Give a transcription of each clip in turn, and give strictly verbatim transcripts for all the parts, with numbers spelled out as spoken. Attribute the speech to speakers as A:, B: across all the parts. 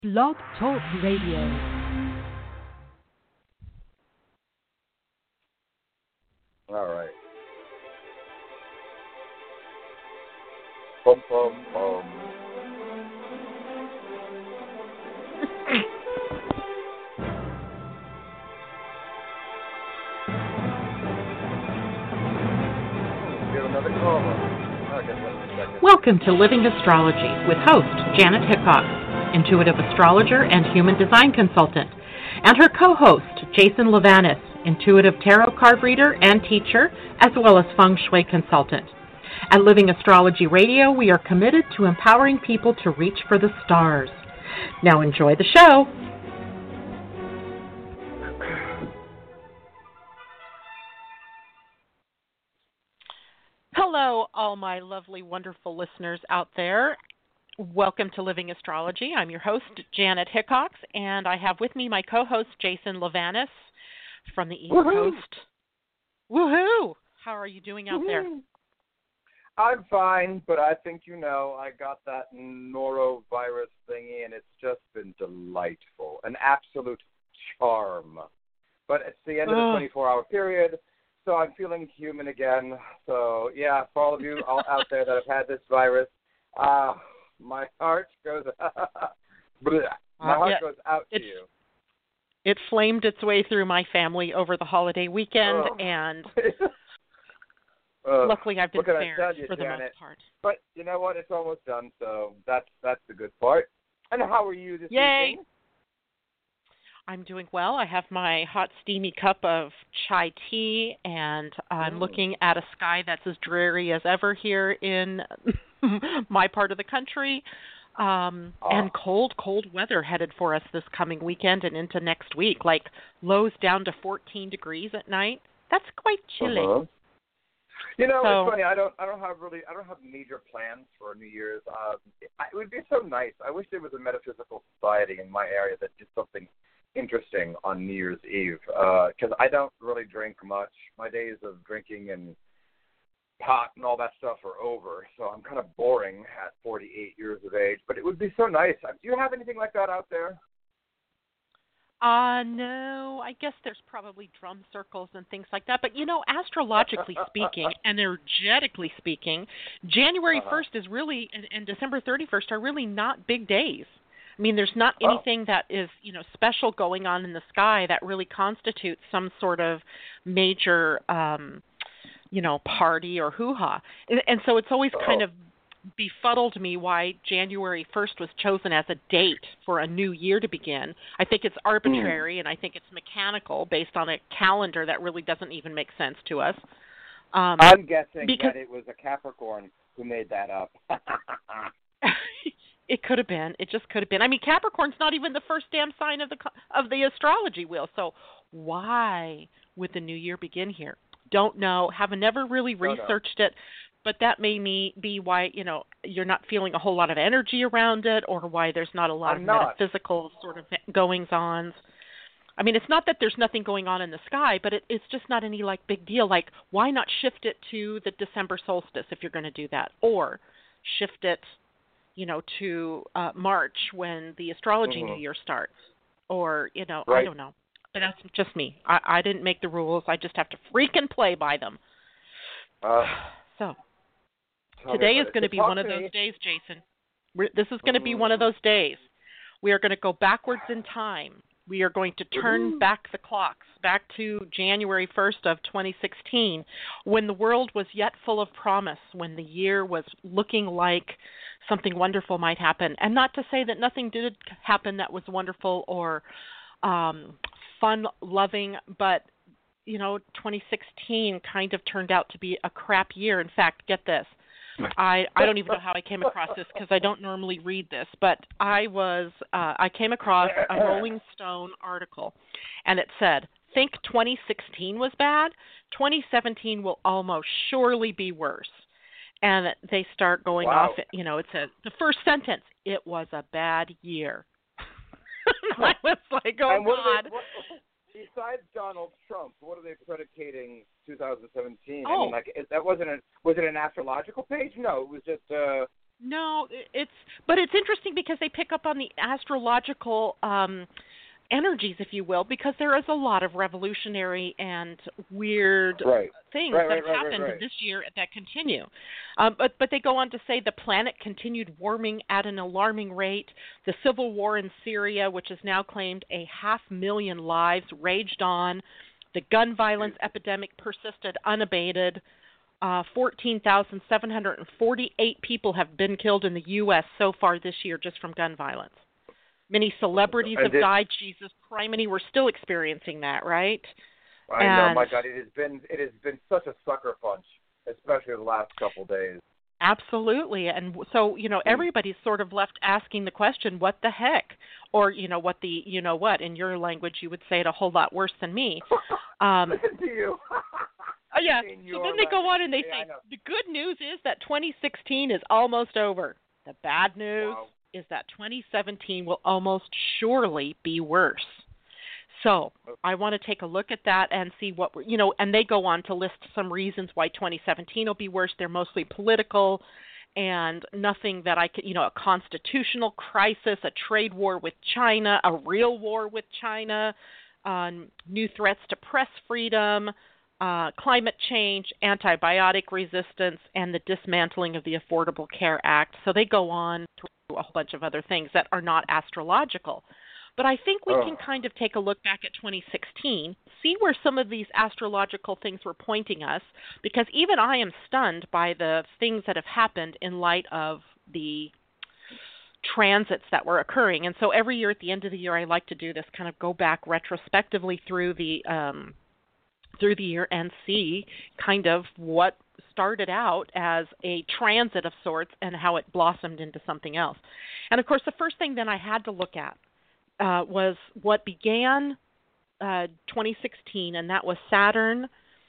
A: Blog Talk Radio.
B: All right. Bum, bum, bum. Give another call. I guess wait a second.
C: Welcome to Living Astrology with host Janet Hickok, intuitive astrologer and human design consultant, and her co-host Jason Levanis, intuitive tarot card reader and teacher, as well as feng shui consultant. At Living Astrology Radio, we are committed to empowering people to reach for the stars. Now enjoy the show. Hello, all my lovely, wonderful listeners out there. Welcome to Living Astrology. I'm your host, Janet Hickox, and I have with me my co-host, Jason Levanis from the East
B: Woohoo!
C: Coast. Woohoo! How are you doing out there?
B: I'm fine, but I think you know I got that norovirus thingy, and it's just been delightful, an absolute charm. But it's the end of the
C: Ugh.
B: twenty-four hour period, so I'm feeling human again. So, yeah, for all of you all out there that have had this virus, uh, my heart goes bleh, my
C: Uh,
B: heart
C: yeah,
B: goes out to
C: it's-
B: you.
C: It flamed its way through my family over the holiday weekend,
B: Oh.
C: and
B: Uh,
C: luckily I've been
B: what can I
C: spared
B: tell you,
C: for the
B: Janet?
C: most part.
B: But you know what? It's almost done, so that's that's the good part. And how are you this
C: Yay!
B: evening?
C: I'm doing well. I have my hot, steamy cup of chai tea, and I'm
B: Mm.
C: looking at a sky that's as dreary as ever here in my part of the country. Um,
B: Oh.
C: And cold, cold weather headed for us this coming weekend and into next week. Like lows down to fourteen degrees at night. That's quite chilly.
B: Uh-huh. You know,
C: So-
B: it's funny. I don't. I don't have really. I don't have major plans for New Year's. Um, it, it would be so nice. I wish there was a metaphysical society in my area that did something interesting on New Year's Eve. Because I don't really drink much. My days of drinking and pot and all that stuff are over. So I'm kind of boring at forty-eight years of age. But it would be so nice. Do you have anything like that out there?
C: Uh, no, I guess there's probably drum circles and things like that. But, you know, astrologically speaking, energetically speaking, January
B: Uh-huh.
C: first is really, and, and December thirty-first are really not big days. I mean, there's not
B: Oh.
C: anything that is, you know, special going on in the sky that really constitutes some sort of major, um, you know, party or hoo-ha. And, and so it's always kind
B: Oh.
C: of befuddled me why January first was chosen as a date for a new year to begin. I think it's arbitrary, and I think it's mechanical based on a calendar that really doesn't even make sense to us. Um,
B: I'm guessing
C: because-
B: that it was a Capricorn who made that up.
C: It could have been. It just could have been. I mean, Capricorn's not even the first damn sign of the co- of the astrology wheel. So why would the new year begin here? Don't know. Have never really
B: Don't know.
C: researched it. But that may me be why, you know, you're not feeling a whole lot of energy around it, or why there's not a lot
B: I'm
C: of
B: not.
C: metaphysical sort of goings-ons. I mean, it's not that there's nothing going on in the sky, but it, it's just not any, like, big deal. Like, why not shift it to the December solstice if you're going to do that? Or shift it, you know, to uh, March when the astrology
B: Mhm.
C: new year starts. Or, you know, I
B: Right.
C: don't know. But that's just me. I, I didn't make the rules. I just have to freaking play by them.
B: Uh,
C: So...
B: tell me
C: Today
B: about
C: is
B: it.
C: going to
B: So
C: be
B: talk
C: one of
B: to
C: those
B: me.
C: days, Jason. We're, this is going to be one of
B: Mm.
C: those days. We are going to go backwards in time. We are going to turn
B: Woohoo.
C: back the clocks, back to January first of twenty sixteen, when the world was yet full of promise, when the year was looking like something wonderful might happen. And not to say that nothing did happen that was wonderful or um, fun-loving, but, you know, twenty sixteen kind of turned out to be a crap year. In fact, get this. I, I don't even know how I came across this because I don't normally read this, but I was uh, I came across a Rolling Stone article, and it said, "Think twenty sixteen was bad? twenty seventeen will almost surely be worse." And they start going
B: Wow.
C: off. You know, it says the first sentence: "It was a bad year." I was like, "Oh
B: and what are
C: God."
B: they, what, besides Donald Trump, what are they predicating two thousand seventeen? I
C: Oh.
B: mean, like, it, that wasn't a, was it an astrological page? No, it was just uh,
C: No, it's but it's interesting because they pick up on the astrological um, energies, if you will, because there is a lot of revolutionary and weird
B: right.
C: things
B: right,
C: that
B: right,
C: have
B: right,
C: happened
B: right, right.
C: this year that continue. Um, but but they go on to say the planet continued warming at an alarming rate. The civil war in Syria, which has now claimed a half million lives, raged on. The gun violence epidemic persisted unabated. Uh, fourteen thousand seven hundred forty-eight people have been killed in the U S so far this year just from gun violence. Many celebrities
B: And
C: have
B: it-
C: died. Jesus criminy, we're still experiencing that, right?
B: I
C: and
B: know, my God, it has been it has been such a sucker punch, especially the last couple of days.
C: Absolutely. And so, you know, everybody's sort of left asking the question, what the heck? Or, you know, what the, you know what, in your language, you would say it a whole lot worse than me. Um,
B: Do you?
C: oh, yeah.
B: In
C: So
B: your
C: then they go on and they
B: yeah, I
C: say,
B: know.
C: the good news is that twenty sixteen is almost over. The bad news
B: Wow.
C: is that twenty seventeen will almost surely be worse. So I want to take a look at that and see what, we're, you know, and they go on to list some reasons why twenty seventeen will be worse. They're mostly political and nothing that I could, you know, a constitutional crisis, a trade war with China, a real war with China, um, new threats to press freedom, uh, climate change, antibiotic resistance, and the dismantling of the Affordable Care Act. So they go on through a whole bunch of other things that are not astrological. But I think we
B: oh.
C: can kind of take a look back at twenty sixteen, see where some of these astrological things were pointing us, because even I am stunned by the things that have happened in light of the transits that were occurring. And so every year at the end of the year, I like to do this, kind of go back retrospectively through the um, through the year and see kind of what started out as a transit of sorts and how it blossomed into something else. And of course, the first thing then I had to look at Uh, was what began uh, twenty sixteen, and that was Saturn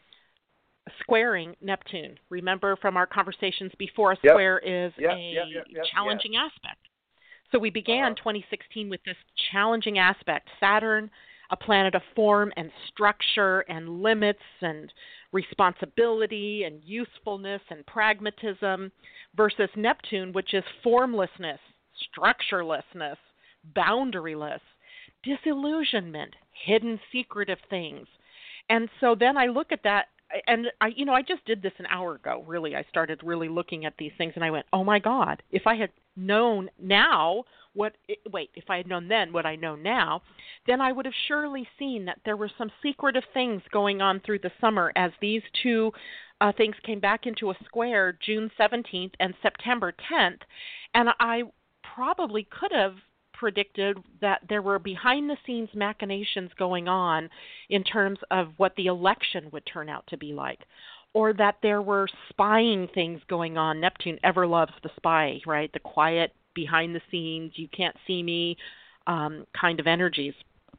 C: squaring Neptune. Remember from our conversations before, a
B: Yep.
C: square is
B: Yep,
C: a
B: yep, yep, yep,
C: challenging aspect. So we began
B: Uh-huh.
C: twenty sixteen with this challenging aspect. Saturn, a planet of form and structure and limits and responsibility and usefulness and pragmatism, versus Neptune, which is formlessness, structurelessness, boundaryless, disillusionment, hidden secretive things. And so then I look at that, and I, you know, I just did this an hour ago, really. I started really looking at these things, and I went, oh my God, if I had known now what, wait, if I had known then what I know now, then I would have surely seen that there were some secretive things going on through the summer as these two uh, things came back into a square June seventeenth and September tenth. And I probably could have predicted that there were behind-the-scenes machinations going on in terms of what the election would turn out to be like, or that there were spying things going on. Neptune ever loves the spy, right? The quiet, behind-the-scenes, you can't see me um, kind of energies.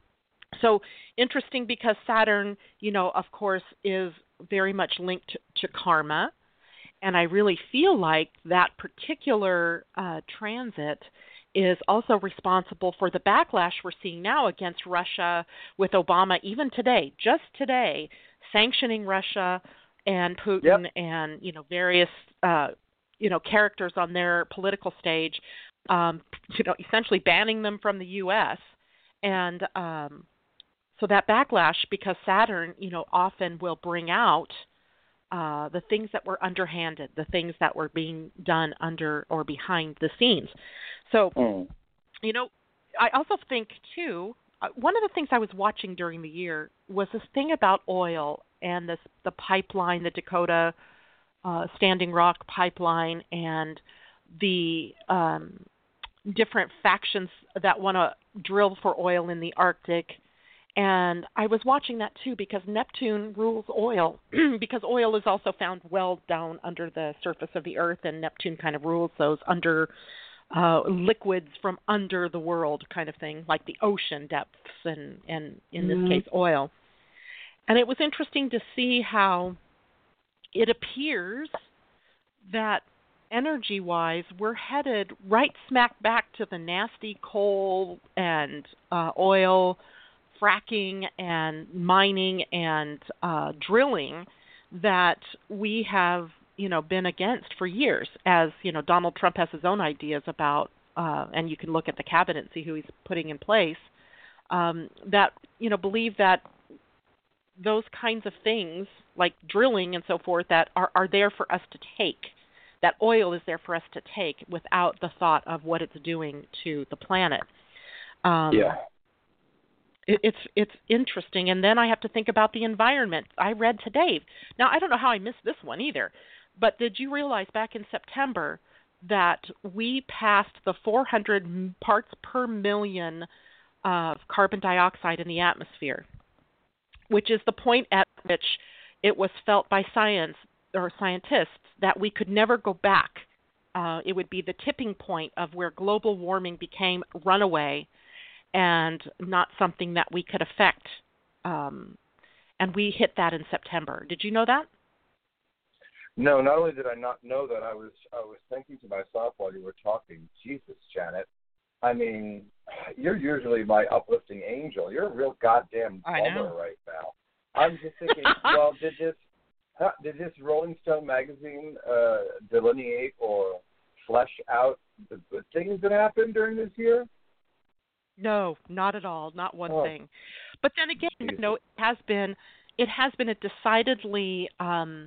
C: So interesting because Saturn, you know, of course, is very much linked to karma, and I really feel like that particular uh, transit is also responsible for the backlash we're seeing now against Russia with Obama, even today, just today, sanctioning Russia and Putin
B: Yep.
C: and, you know, various, uh, you know, characters on their political stage, um, you know, essentially banning them from the U S. And um, so that backlash, because Saturn, you know, often will bring out uh, the things that were underhanded, the things that were being done under or behind the scenes. So,
B: Mm.
C: you know, I also think, too, uh, one of the things I was watching during the year was this thing about oil and this the pipeline, the Dakota uh, Standing Rock pipeline, and the um, different factions that want to drill for oil in the Arctic. And I was watching that, too, because Neptune rules oil, because oil is also found well down under the surface of the Earth, and Neptune kind of rules those under uh, liquids from under the world kind of thing, like the ocean depths and, and in
B: Mm-hmm.
C: this case, oil. And it was interesting to see how it appears that energy-wise, we're headed right smack back to the nasty coal and uh, oil fracking and mining and uh, drilling that we have you know, been against for years, as, you know, Donald Trump has his own ideas about, uh, and you can look at the cabinet and see who he's putting in place, um, that, you know, believe that those kinds of things, like drilling and so forth, that are, are there for us to take, that oil is there for us to take without the thought of what it's doing to the planet. Um,
B: yeah.
C: it, it's it's interesting. And then I have to think about the environment. I read today. Now, I don't know how I missed this one either, but did you realize back in September that we passed the four hundred parts per million of carbon dioxide in the atmosphere, which is the point at which it was felt by science or scientists that we could never go back. Uh, it would be the tipping point of where global warming became runaway and not something that we could affect. Um, and we hit that in September. Did you know that?
B: No, not only did I not know that, I was I was thinking to myself while you were talking, Jesus, Janet, I mean, you're usually my uplifting angel. You're a real goddamn bummer right now. I'm just thinking, well, did this huh, did this Rolling Stone magazine uh, delineate or flesh out the good things that happened during this year?
C: No, not at all. Not one
B: oh.
C: thing. But then again,
B: Jesus.
C: you know, it has been it has been a decidedly um,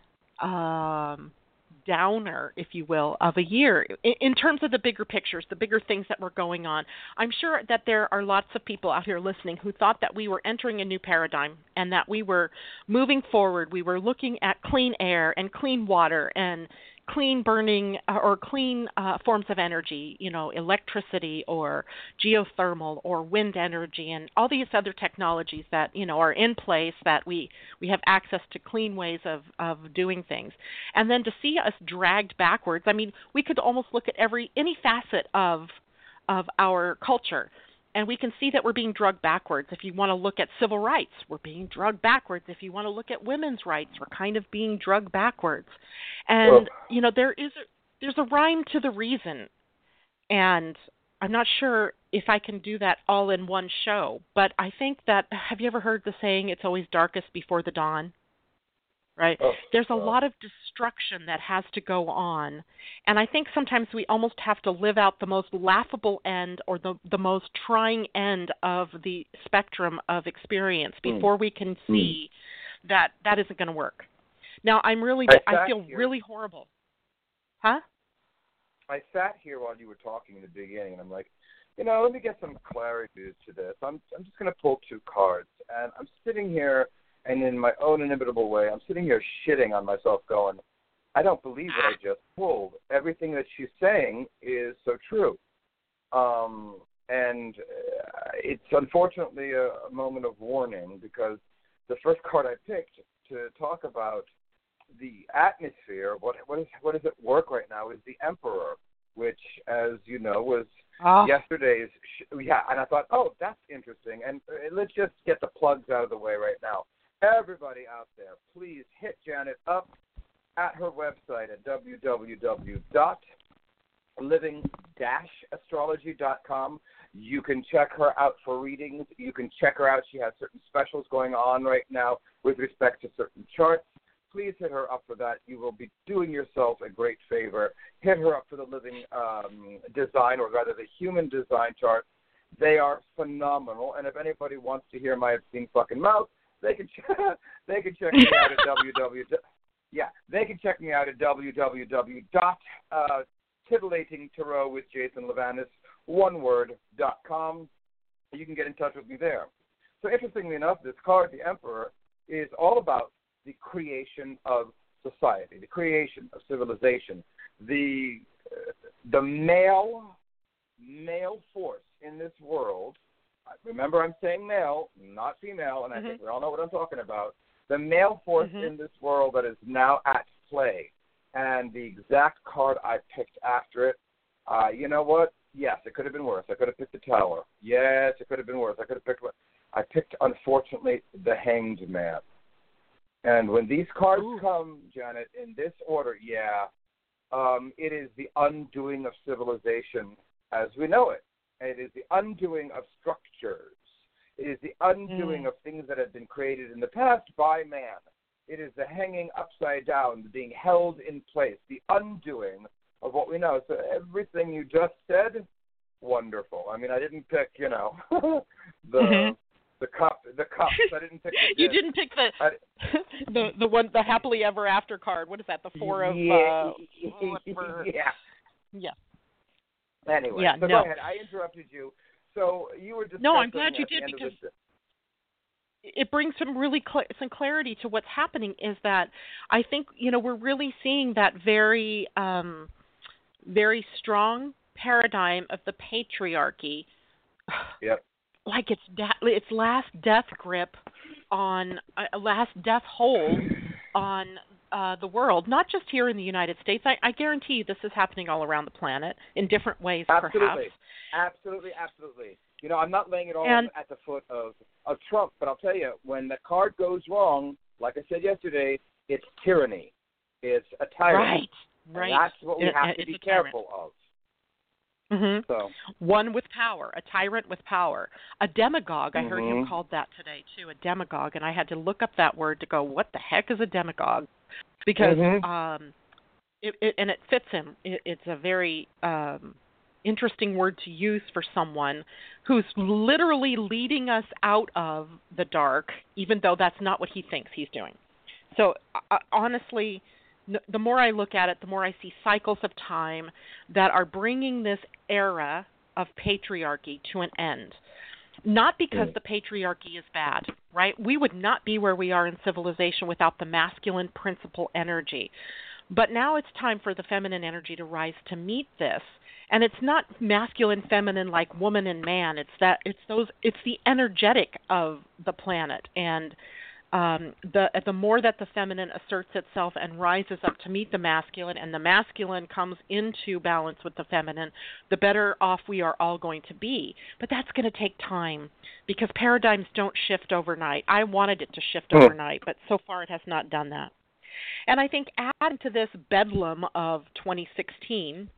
C: um, downer, if you will, of a year in, in terms of the bigger pictures, the bigger things that were going on. I'm sure that there are lots of people out here listening who thought that we were entering a new paradigm and that we were moving forward. We were looking at clean air and clean water and clean burning uh, or clean uh, forms of energy, you know, electricity or geothermal or wind energy and all these other technologies that, you know, are in place, that we, we have access to clean ways of, of doing things. And then to see us dragged backwards, I mean, we could almost look at every any facet of of our culture, and we can see that we're being drugged backwards. If you want to look at civil rights, we're being drugged backwards. If you want to look at women's rights, we're kind of being drugged backwards. And,
B: Well,
C: you know, there is a, there's a rhyme to the reason. And I'm not sure if I can do that all in one show, but I think that, have you ever heard the saying, it's always darkest before the dawn? Right?
B: Oh,
C: There's a
B: wow.
C: lot of destruction that has to go on. And I think sometimes we almost have to live out the most laughable end or the, the most trying end of the spectrum of experience before mm. we can see mm. that that isn't going to work. Now, I'm really, I, I feel
B: here.
C: really horrible. Huh?
B: I sat here while you were talking in the beginning, and I'm like, you know, let me get some clarity to this. I'm, I'm just going to pull two cards. And I'm sitting here, and in my own inimitable way, I'm sitting here shitting on myself going, I don't believe what I just pulled. Everything that she's saying is so true. Um, and uh, it's unfortunately a, a moment of warning, because the first card I picked to talk about the atmosphere, what what is what is at work right now, is the Emperor, which, as you know, was oh. yesterday's, sh- yeah, and I thought, oh, that's interesting. And uh, let's just get the plugs out of the way right now. Everybody out there, please hit Janet up at her website at w w w dot living dash astrology dot com. You can check her out for readings. You can check her out. She has certain specials going on right now with respect to certain charts. Please hit her up for that. You will be doing yourself a great favor. Hit her up for the living um, design, or rather the human design charts. They are phenomenal. And if anybody wants to hear my obscene fucking mouth, They can check, they can check me out at www. Yeah, they can check me out at www dot titillating tarot with Jason Levanis one word dot com. You can get in touch with me there. So interestingly enough, this card, the Emperor, is all about the creation of society, the creation of civilization, the uh, the male male force in this world. Remember, I'm saying male, not female, and I mm-hmm. think we all know what I'm talking about. The male force mm-hmm. in this world that is now at play, and the exact card I picked after it, uh, you know what? Yes, it could have been worse. I could have picked the Tower. Yes, it could have been worse. I could have picked what? I picked, unfortunately, the Hanged Man. And when these cards Ooh. come, Janet, in this order, yeah, um, it is the undoing of civilization as we know it. It is the undoing of structures. It is the undoing mm. of things that have been created in the past by man. It is the hanging upside down, the being held in place, the undoing of what we know. So everything you just said, wonderful. I mean, I didn't pick, you know, the
C: mm-hmm.
B: the cup, the cups. I didn't pick the
C: You didn't pick the
B: I,
C: the the one the happily ever after card. What is that? The four of
B: yeah,
C: uh, whatever.
B: yeah.
C: Yeah.
B: Anyway,
C: yeah,
B: so
C: no.
B: go ahead. I interrupted you. So you were discussing.
C: No, I'm glad you
B: at the
C: did
B: end of
C: because
B: this-
C: it brings some really cl- some clarity to what's happening. Is that I think you know we're really seeing that very um, very strong paradigm of the patriarchy.
B: Yep.
C: Like it's da- its last death grip on a uh, last death hold on uh, the world, not just here in the United States. I, I guarantee you this is happening all around the planet in different ways,
B: Absolutely.
C: perhaps.
B: Absolutely, absolutely. You know, I'm not laying it all
C: And,
B: at the foot of, of Trump, but I'll tell you, when the card goes wrong, like I said yesterday, it's tyranny. It's a tyrant.
C: Right, right.
B: And that's what we
C: It,
B: have to
C: it's
B: be
C: a tyrant.
B: careful of.
C: Mm-hmm.
B: So.
C: One with power, a tyrant with power, a demagogue. I
B: Mm-hmm.
C: heard him called that today too, a demagogue, and I had to look up that word to go, what the heck is a demagogue? Because
B: mm-hmm.
C: um, it, it and it fits him. It, it's a very um, interesting word to use for someone who's literally leading us out of the dark, even though that's not what he thinks he's doing. So uh, honestly, the more I look at it, the more I see cycles of time that are bringing this era of patriarchy to an end. Not because the patriarchy is bad, right? We would not be where we are in civilization without the masculine principle energy. But now it's time for the feminine energy to rise to meet this. And it's not masculine, feminine like woman and man. It's that it's those it's the energetic of the planet. And Um, the the more that the feminine asserts itself and rises up to meet the masculine, and the masculine comes into balance with the feminine, the better off we are all going to be. But that's going to take time because paradigms don't shift overnight. I wanted it to shift
B: Hmm.
C: overnight, but so far it has not done that. And I think adding to this bedlam of twenty sixteen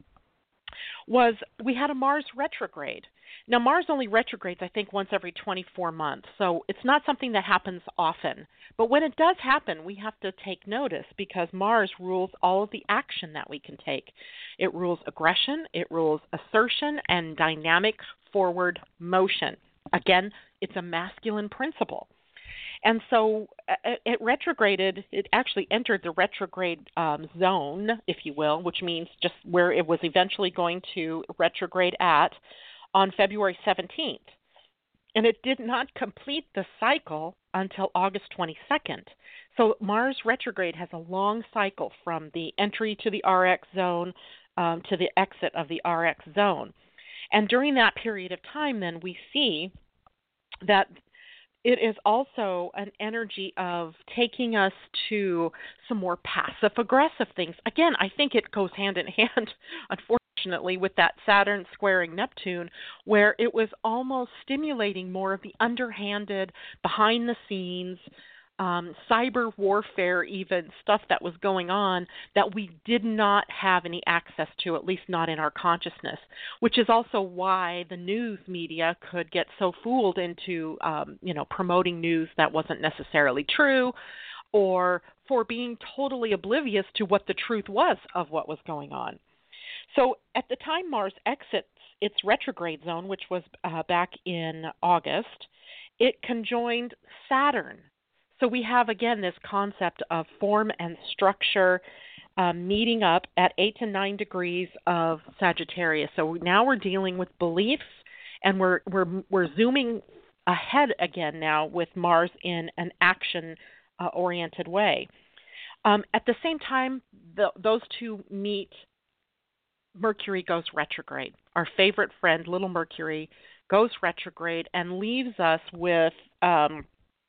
C: was we had a Mars retrograde. Now, Mars only retrogrades, I think, once every twenty-four months, so it's not something that happens often. But when it does happen, we have to take notice because Mars rules all of the action that we can take. It rules aggression, it rules assertion, and dynamic forward motion. Again, it's a masculine principle. And so it, it retrograded, it actually entered the retrograde um, zone, if you will, which means just where it was eventually going to retrograde at, on February seventeenth. And it did not complete the cycle until August twenty-second. So Mars retrograde has a long cycle from the entry to the R X zone um, to the exit of the R X zone. And during that period of time, then, we see that it is also an energy of taking us to some more passive-aggressive things. Again, I think it goes hand in hand, unfortunately, with that Saturn squaring Neptune, where it was almost stimulating more of the underhanded, behind-the-scenes, um, cyber warfare even, stuff that was going on that we did not have any access to, at least not in our consciousness, which is also why the news media could get so fooled into, um, you know, promoting news that wasn't necessarily true, or for being totally oblivious to what the truth was of what was going on. So at the time Mars exits its retrograde zone, which was uh, back in August, it conjoined Saturn. So we have, again, this concept of form and structure um, meeting up at eight to nine degrees of Sagittarius. So now we're dealing with beliefs, and we're we're we're zooming ahead again now with Mars in an action-oriented uh, way. Um, at the same time, the, those two meet. Mercury goes retrograde. Our favorite friend, little Mercury, goes retrograde and leaves us with um,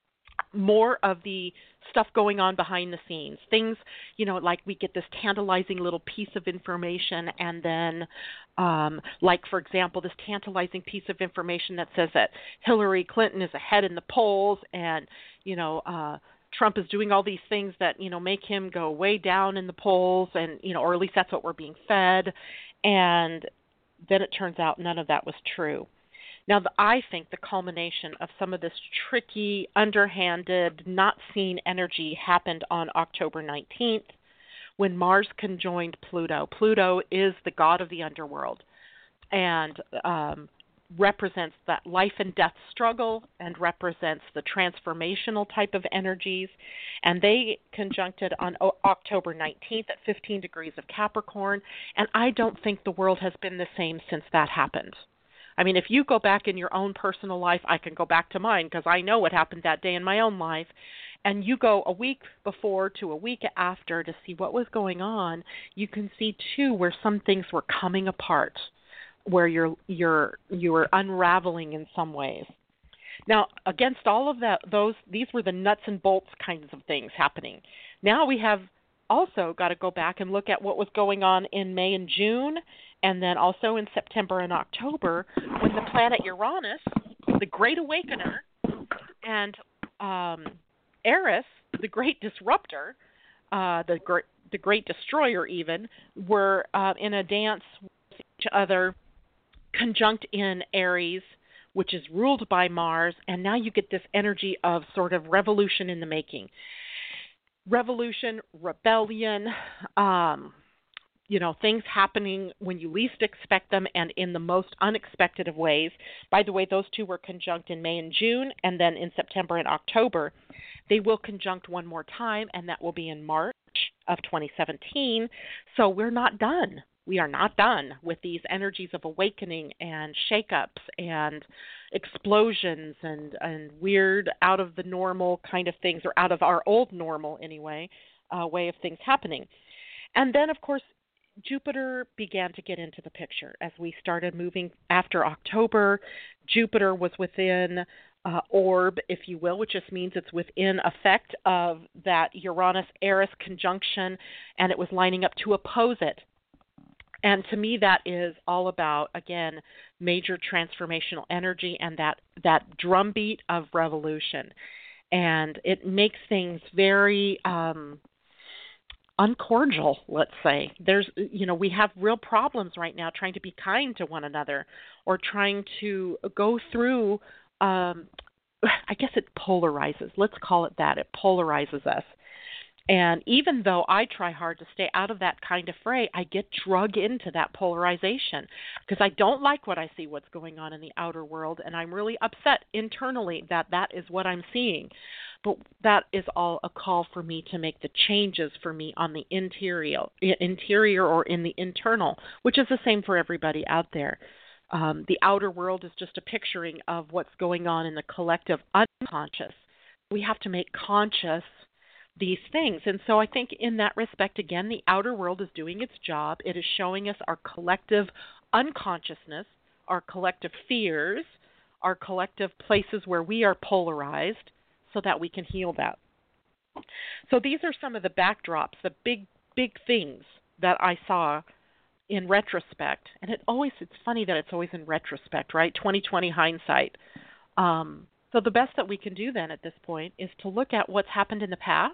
C: more of the stuff going on behind the scenes. Things, you know, like we get this tantalizing little piece of information, and then, um, like, for example, this tantalizing piece of information that says that Hillary Clinton is ahead in the polls, and, you know, uh, Trump is doing all these things that, you know, make him go way down in the polls, and, you know, or at least that's what we're being fed. And then it turns out none of that was true. Now, the, I think the culmination of some of this tricky, underhanded, not seen energy happened on October nineteenth when Mars conjoined Pluto. Pluto is the god of the underworld and um, represents that life and death struggle and represents the transformational type of energies. And they conjuncted on o- October nineteenth at fifteen degrees of Capricorn. And I don't think the world has been the same since that happened. I mean, if you go back in your own personal life, I can go back to mine because I know what happened that day in my own life. And you go a week before to a week after to see what was going on, you can see, too, where some things were coming apart, where you're you're you were unraveling in some ways. Now, against all of that, those these were the nuts and bolts kinds of things happening. Now we have also got to go back and look at what was going on in May and June, and then also in September and October, when the planet Uranus, the Great Awakener, and um, Eris, the Great Disruptor, uh, the great the Great Destroyer, even were uh, in a dance with each other, conjunct in Aries, which is ruled by Mars, and now you get this energy of sort of revolution in the making. Revolution, rebellion, um, you know, things happening when you least expect them and in the most unexpected of ways. By the way, those two were conjunct in May and June, and then in September and October. They will conjunct one more time, and that will be in March of twenty seventeen. So we're not done. We are not done with these energies of awakening and shakeups and explosions and, and weird out of the normal kind of things, or out of our old normal anyway, uh, way of things happening. And then, of course, Jupiter began to get into the picture as we started moving after October. Jupiter was within uh, orb, if you will, which just means it's within effect of that Uranus-Eris conjunction, and it was lining up to oppose it. And to me, that is all about, again, major transformational energy and that, that drumbeat of revolution. And it makes things very um, uncordial, let's say. There's, you know, we have real problems right now trying to be kind to one another or trying to go through, um, I guess it polarizes. Let's call it that. It polarizes us. And even though I try hard to stay out of that kind of fray, I get drug into that polarization because I don't like what I see, what's going on in the outer world, and I'm really upset internally that that is what I'm seeing. But that is all a call for me to make the changes for me on the interior, interior or in the internal, which is the same for everybody out there. Um, the outer world is just a picturing of what's going on in the collective unconscious. We have to make conscious these things. And so I think in that respect, again, the outer world is doing its job. It is showing us our collective unconsciousness, our collective fears, our collective places where we are polarized so that we can heal that. So these are some of the backdrops, the big, big things that I saw in retrospect. And it always, it's funny that it's always in retrospect, right? twenty twenty hindsight. Um, So the best that we can do then at this point is to look at what's happened in the past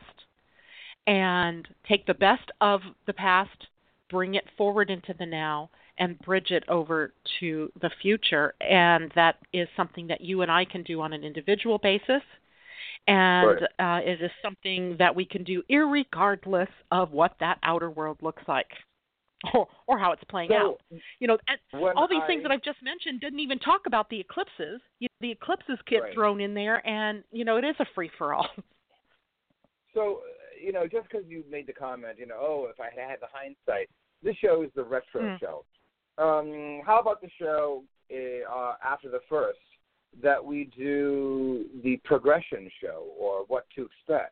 C: and take the best of the past, bring it forward into the now, and bridge it over to the future. And that is something that you and I can do on an individual basis. And right. uh, it is something that we can do irregardless of what that outer world looks like. Or, or how it's playing
B: so,
C: out. You know, and all these
B: I,
C: things that I've just mentioned didn't even talk about the eclipses. You, the eclipses get
B: right.
C: thrown in there, and, you know, it is a free-for-all.
B: So, you know, just because you made the comment, you know, oh, if I had the hindsight, this show is the retro mm. show. Um, how about the show uh, after the first that we do the progression show, or what to expect?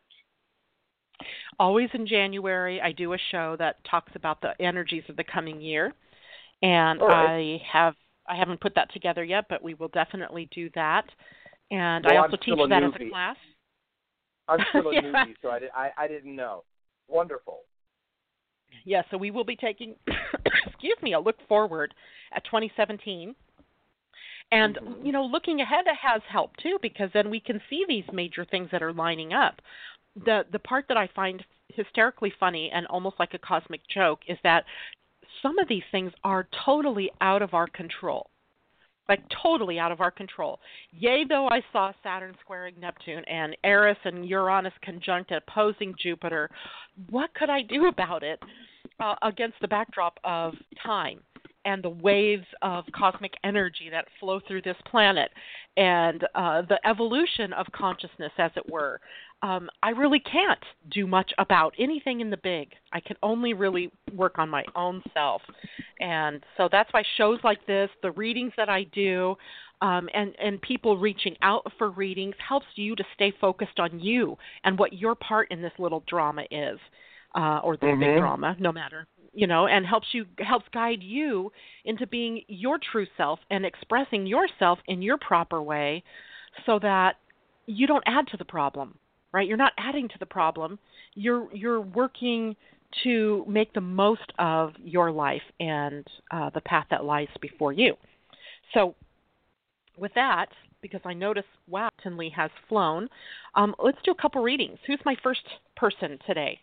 C: Always in January, I do a show that talks about the energies of the coming year, and right. I have I haven't put that together yet, but we will definitely do that. And
B: well,
C: I also
B: I'm
C: teach
B: a
C: that
B: newbie.
C: as a class.
B: I'm still a
C: yeah.
B: newbie, so I, did, I I didn't know. Wonderful.
C: Yeah, so we will be taking, excuse me, a look forward at twenty seventeen. And, mm-hmm. you know, looking ahead has helped, too, because then we can see these major things that are lining up. The the part that I find hysterically funny and almost like a cosmic joke is that some of these things are totally out of our control. like totally out of our control. Yea, though I saw Saturn squaring Neptune and Eris and Uranus conjunct opposing Jupiter, what could I do about it uh, against the backdrop of time and the waves of cosmic energy that flow through this planet and uh, the evolution of consciousness, as it were? Um, I really can't do much about anything in the big. I can only really work on my own self. And so that's why shows like this, the readings that I do, um, and, and people reaching out for readings helps you to stay focused on you and what your part in this little drama is, uh, or the
B: mm-hmm.
C: big drama, no matter, you know, and helps you helps guide you into being your true self and expressing yourself in your proper way so that you don't add to the problem. Right? You're not adding to the problem. You're you're working to make the most of your life and uh, the path that lies before you. So with that, because I notice, wow, Tinley has flown, um, let's do a couple readings. Who's my first person today?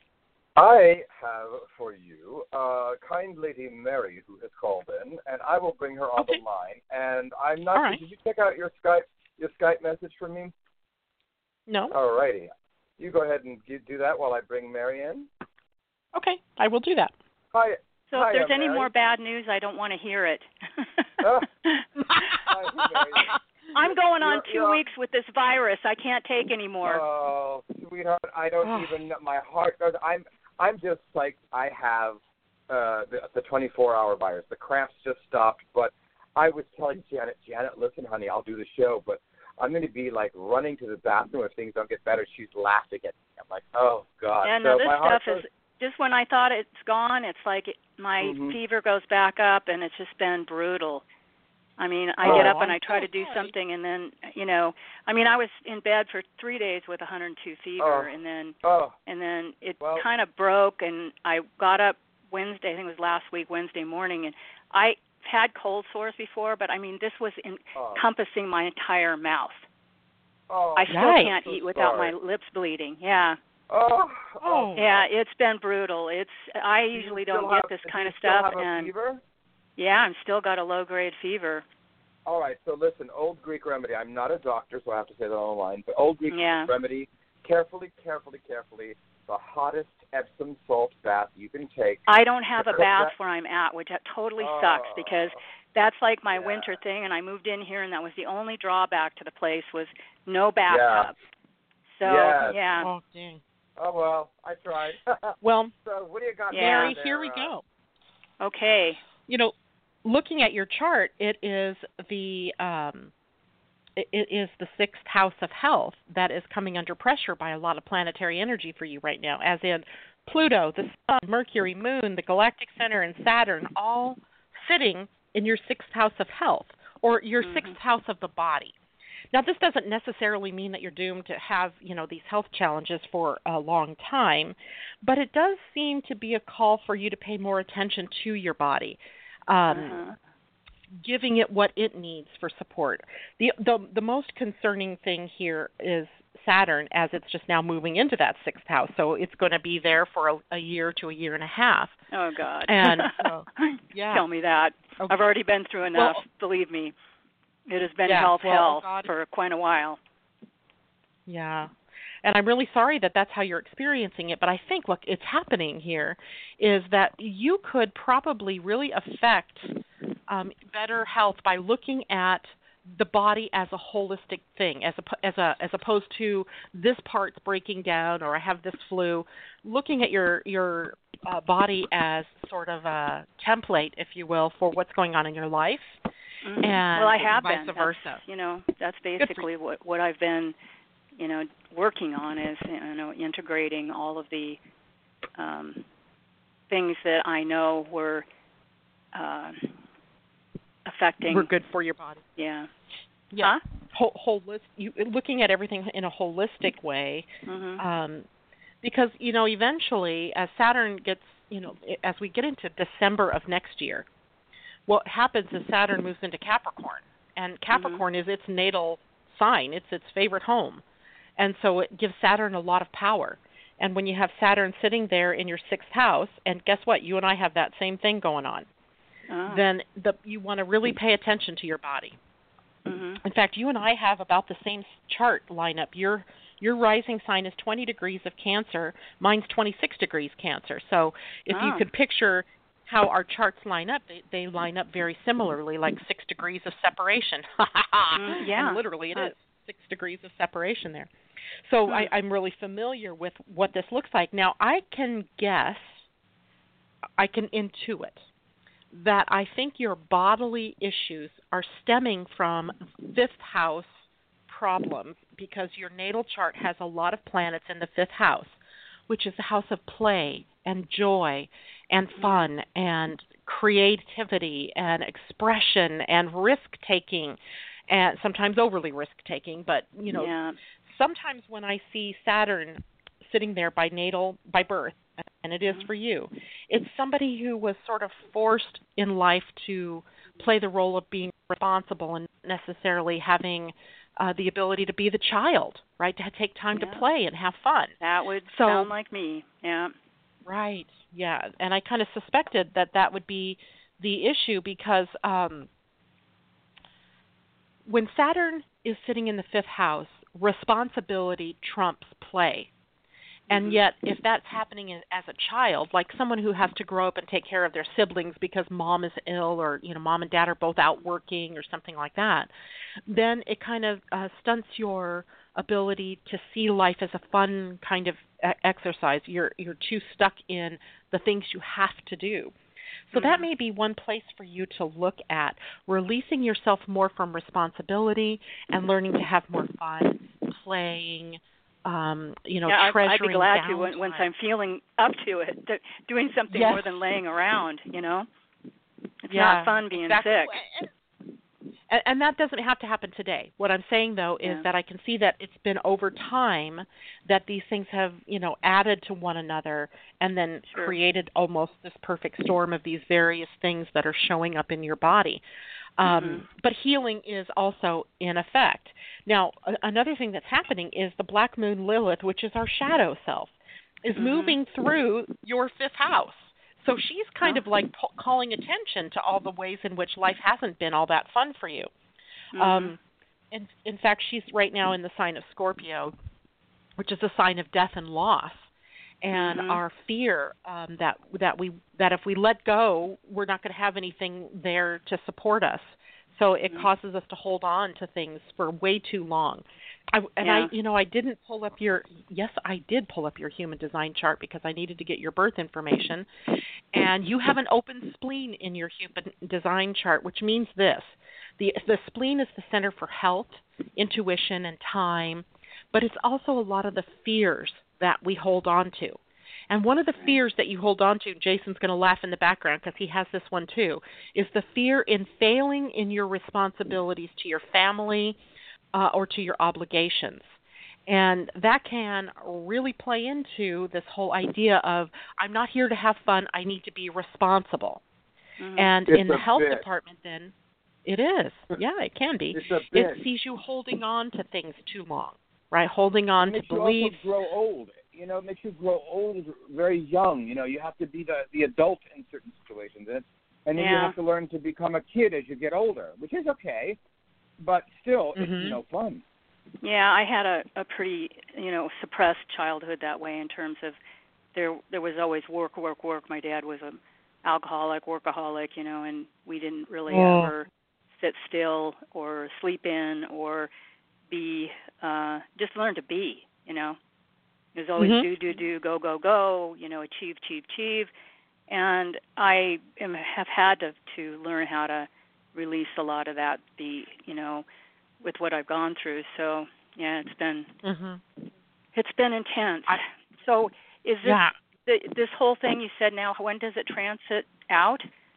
B: I have for you uh, kind Lady Mary, who has called in, and I will bring her on
C: okay.
B: the line. And I'm not.
C: All right.
B: Did you check out your Skype your Skype message from me?
C: No.
B: All righty. You go ahead and do that while I bring Mary in.
C: Okay, I will do that.
B: Hi.
D: So
B: Hi,
D: if there's any
B: Mary.
D: more bad news, I don't want to hear it.
B: uh, hi, Mary.
D: I'm going on
B: You're,
D: 2
B: you're,
D: weeks with this virus. I can't take anymore.
B: Oh, sweetheart, I don't even. My heart goes. I'm. I'm just like I have uh, the, the twenty-four hour virus. The cramps just stopped, but I was telling Janet, Janet, listen, honey, I'll do the show, but I'm going to be, like, running to the bathroom if things don't get better. She's laughing at me. I'm like, oh, God.
D: Yeah, no,
B: so
D: this
B: my
D: stuff
B: goes,
D: is, just when I thought it's gone, it's like it, my
B: mm-hmm.
D: fever goes back up, and it's just been brutal. I mean, I
B: oh,
D: get up and
C: I'm
D: I try
C: so
D: to do
C: sorry.
D: something, and then, you know, I mean, I was in bed for three days with one hundred two fever,
B: oh.
D: and then
B: oh.
D: and then it
B: well,
D: kind of broke, and I got up Wednesday, I think it was last week, Wednesday morning, and I had cold sores before, but, I mean, this was
B: oh.
D: encompassing my entire mouth.
B: Oh,
D: I still
C: Yikes.
D: can't
B: so
D: eat without
B: sorry.
D: my lips bleeding. Yeah.
B: Oh,
C: Oh.
D: Yeah, it's been brutal. It's I
B: Do you
D: usually
B: still
D: don't
B: have,
D: get this
B: do
D: kind
B: you
D: of
B: still
D: stuff,
B: have a
D: and
B: fever?
D: yeah, I'm still got a low grade fever.
B: All right, so listen, old Greek remedy. I'm not a doctor, so I have to say that on the line, but old Greek
D: Yeah.
B: remedy, carefully, carefully, carefully, the hottest Epsom salt bath you can take.
D: I don't have a
B: Cook
D: bath
B: that-
D: where I'm at, which totally
B: Oh.
D: sucks because that's like my
B: Yeah.
D: winter thing, and I moved in here, and that was the only drawback to the place was no bathtub. So
B: Yes.
D: yeah.
C: Oh, dang.
B: Oh, well, I tried.
C: Well,
B: so what do you got
D: Yeah.
C: Mary,
B: there,
C: here we
B: uh,
C: go.
D: Okay.
C: You know, looking at your chart, it is the um, it, it is the sixth house of health that is coming under pressure by a lot of planetary energy for you right now, as in Pluto, the Sun, Mercury, Moon, the Galactic Center, and Saturn, all sitting in your sixth house of health, or your
D: Mhm.
C: sixth house of the body. Now, this doesn't necessarily mean that you're doomed to have, you know, these health challenges for a long time, but it does seem to be a call for you to pay more attention to your body, um,
D: Uh-huh.
C: giving it what it needs for support. The, the the most concerning thing here is Saturn, as it's just now moving into that sixth house, so it's going to be there for a, a year to a year and a half.
D: Oh God.
C: And so, yeah.
D: Tell me that.
C: Okay.
D: I've already been through enough.
C: Well,
D: believe me. It has been
C: yeah,
D: health
C: well,
D: hell
C: God.
D: for quite a while.
C: Yeah. And I'm really sorry that that's how you're experiencing it, but I think what it's happening here is that you could probably really affect um, better health by looking at the body as a holistic thing, as a, as a as opposed to this part's breaking down or I have this flu. Looking at your your uh, body as sort of a template, if you will, for what's going on in your life.
D: Mm-hmm.
C: And
D: well, I have
C: vice
D: been.
C: versa.
D: That's, you know, that's basically what what I've been, you know, working on is you know integrating all of the um, things that I know were uh, affecting.
C: We're good for your body.
D: Yeah.
C: Yeah.
D: Huh?
C: Whole, holistic, you, looking at everything in a holistic way,
D: Mm-hmm.
C: um, because you know eventually, as Saturn gets, you know, as we get into December of next year, what happens is Saturn moves into Capricorn, and Capricorn mm-hmm. is its natal sign; it's its favorite home, and so it gives Saturn a lot of power. And when you have Saturn sitting there in your sixth house, and guess what? You and I have that same thing going on.
D: Oh.
C: Then the, you want to really pay attention to your body. In fact, you and I have about the same chart lineup. Your your rising sign is twenty degrees of Cancer. Mine's twenty-six degrees Cancer. So if
D: oh.
C: you could picture how our charts line up, they, they line up very similarly, like six degrees of separation.
D: mm, yeah.
C: And literally it
D: huh.
C: is six degrees of separation there. So
D: hmm.
C: I, I'm really familiar with what this looks like. Now, I can guess, I can intuit that I think your bodily issues are stemming from fifth house problems because your natal chart has a lot of planets in the fifth house, which is the house of play and joy and fun and creativity and expression and risk-taking, and sometimes overly risk-taking. But, you know,
D: yeah.
C: sometimes when I see Saturn sitting there by natal, by birth, and it is for you, it's somebody who was sort of forced in life to play the role of being responsible and necessarily having uh, the ability to be the child, right, to take time
D: yeah.
C: to play and have fun.
D: That would
C: so,
D: sound like me, yeah.
C: Right, yeah, and I kind of suspected that that would be the issue because um, when Saturn is sitting in the fifth house, responsibility trumps play. And
D: mm-hmm.
C: yet, if that's happening as a child, like someone who has to grow up and take care of their siblings because mom is ill or, you know, mom and dad are both out working or something like that, then it kind of uh, stunts your ability to see life as a fun kind of exercise. You're you're too stuck in the things you have to do. So mm-hmm. that may be one place for you to look at, releasing yourself more from responsibility and learning to have more fun, playing, um, you know,
D: yeah,
C: treasuring
D: I'd be glad
C: downtime.
D: to when, once I'm feeling up to it, to, doing something
C: yes.
D: more than laying around, you know. It's
C: yeah,
D: not fun being
C: exactly.
D: sick.
C: And, and that doesn't have to happen today. What I'm saying, though, is
D: yeah.
C: that I can see that it's been over time that these things have, you know, added to one another and then
D: sure.
C: created almost this perfect storm of these various things that are showing up in your body. Um,
D: mm-hmm.
C: But healing is also in effect. Now, a- another thing that's happening is the Black Moon Lilith, which is our shadow self, is
D: mm-hmm. moving
C: through your fifth house. So she's kind
D: oh.
C: of like po- calling attention to all the ways in which life hasn't been all that fun for you.
D: Mm-hmm.
C: Um, in, in fact, she's right now in the sign of Scorpio, which is a sign of death and loss. And
D: mm-hmm.
C: our fear um, that that we that if we let go, we're not going to have anything there to support us. So it
D: mm-hmm.
C: causes us to hold on to things for way too long. I, and
D: yeah.
C: I, you know, I didn't pull up your. Yes, I did pull up your human design chart because I needed to get your birth information. And you have an open spleen in your human design chart, which means this: the the spleen is the center for health, intuition, and time, but it's also a lot of the fears that we hold on to. And one of the fears that you hold on to, Jason's going to laugh in the background because he has this one too, is the fear in failing in your responsibilities to your family uh, or to your obligations. And that can really play into this whole idea of, I'm not here to have fun, I need to be responsible. Mm-hmm. And
B: it's
C: in the health
B: bit.
C: department then, it is. Yeah, it can be. It sees you holding on to things too long. Right, holding on
E: it makes
C: to
E: you
C: beliefs.
E: Also grow old. You know, it makes you grow old very young. You know, you have to be the, the adult in certain situations, and, and then
D: yeah.
E: you have to learn to become a kid as you get older, which is okay, but still,
C: mm-hmm.
E: it's no fun.
D: Yeah, I had a, a pretty, you know, suppressed childhood that way in terms of there there was always work, work, work. My dad was an alcoholic, workaholic, you know, and we didn't really
C: oh.
D: ever sit still or sleep in or be uh just learn to be, you know. There's always
C: mm-hmm.
D: do, do, do, go, go, go, you know, achieve, achieve, achieve. And I am, have had to, to learn how to release a lot of that, the, you know, with what I've gone through. So, yeah, it's been
C: mm-hmm.
D: it's been intense. I, so is this,
C: yeah.
D: the, this whole thing you said now, when does it transit out?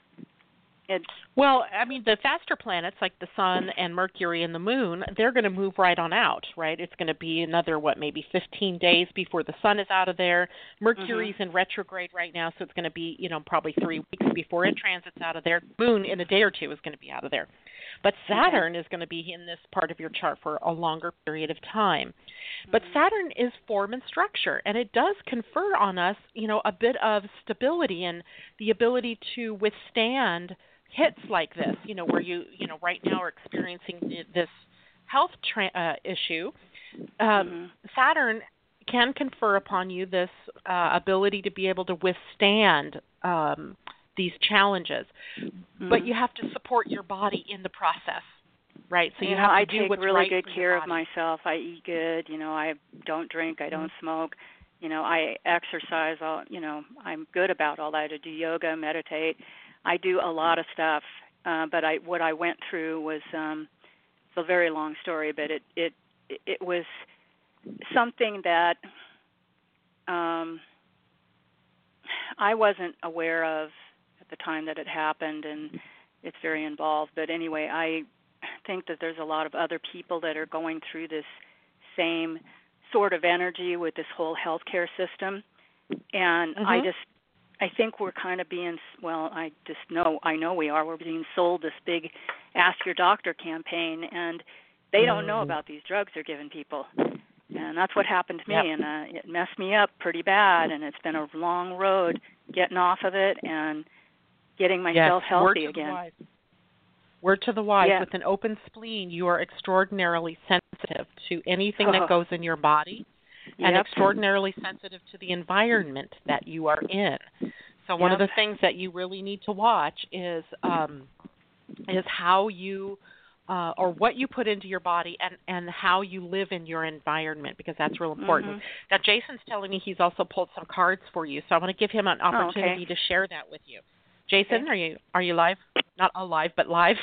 D: It's,
C: well, I mean, the faster planets like the Sun and Mercury and the Moon, they're going to move right on out, right? It's going to be another, what, maybe fifteen days before the Sun is out of there. Mercury's
D: mm-hmm.
C: in retrograde right now, so it's going to be, you know, probably three weeks before it transits out of there. Moon in a day or two is going to be out of there. But Saturn okay. is going to be in this part of your chart for a longer period of time. Mm-hmm. But Saturn is form and structure, and it does confer on us, you know, a bit of stability and the ability to withstand hits like this, you know, where you, you know, right now are experiencing this health tra- uh, issue, uh,
D: Mm-hmm.
C: Saturn can confer upon you this uh, ability to be able to withstand um, these challenges,
D: Mm-hmm.
C: but you have to support your body in the process, right? So you,
D: you know,
C: have to
D: I
C: do
D: take
C: what's
D: really
C: right
D: good
C: for
D: care
C: your
D: of
C: body.
D: myself. I eat good. You know, I don't drink. I don't
C: Mm-hmm.
D: smoke. You know, I exercise. All, you know, I'm good about all that. I do yoga, meditate. I do a lot of stuff. Uh, but I, what I went through was um, it's a very long story, but it it it was something that um, I wasn't aware of at the time that it happened, and it's very involved. But anyway, I think that there's a lot of other people that are going through this same sort of energy with this whole healthcare system, and
C: Mm-hmm.
D: I just I think we're kind of being, well, I just know, I know we are, we're being sold this big Ask Your Doctor campaign, and they don't know about these drugs they're giving people. And that's what happened to me,
C: Yep.
D: and uh, it messed me up pretty bad, and it's been a long road getting off of it and getting myself
C: yes. Word
D: healthy
C: to
D: again.
C: The wise. Word to the wise,
D: Yeah.
C: with an open spleen, you are extraordinarily sensitive to anything
D: Oh.
C: that goes in your body, and
D: Yep.
C: extraordinarily sensitive to the environment that you are in. So one
D: Yep.
C: of the things that you really need to watch is um, is how you uh, or what you put into your body and, and how you live in your environment, because that's real important.
D: Mm-hmm.
C: Now, Jason's telling me he's also pulled some cards for you, so I want to give him an opportunity
D: Oh, okay.
C: to share that with you. Jason,
D: Okay.
C: are you are you live? Not alive, but live.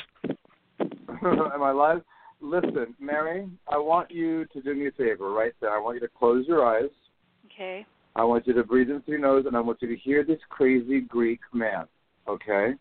B: Am I live? Listen, Mary, I want you to do me a favor right there. I want you to close your eyes.
D: Okay.
B: I want you to breathe in through your nose, and I want you to hear this crazy Greek man, okay?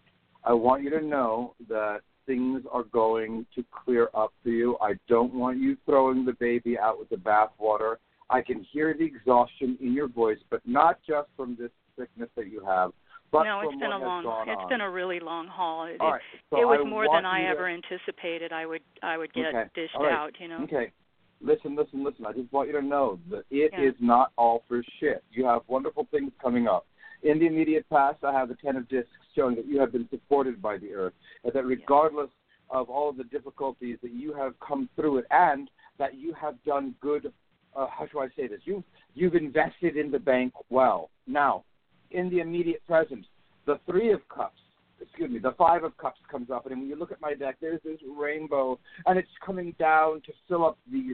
B: I want you to know that things are going to clear up for you. I don't want you throwing the baby out with the bathwater. I can hear the exhaustion in your voice, but not just from this sickness that you have, but
D: no, it's
B: from
D: been
B: what
D: a long,
B: has gone
D: it's
B: on.
D: been a really long haul. It,
B: All right, so
D: it was
B: I
D: more
B: want
D: than I
B: you to-
D: ever anticipated. I would, I would get
B: Okay.
D: dished
B: All right.
D: out. You know.
B: Okay. Listen, listen, listen. I just want you to know that it
D: Yeah.
B: is not all for shit. You have wonderful things coming up. In the immediate past, I have the Ten of Discs showing that you have been supported by the earth, and that regardless of all of the difficulties that you have come through it, and that you have done good, uh, how shall I say this? You've, you've invested in the bank well. Now, in the immediate present, the Three of Cups, excuse me, the Five of Cups comes up, and when you look at my deck, there's this rainbow, and it's coming down to fill up these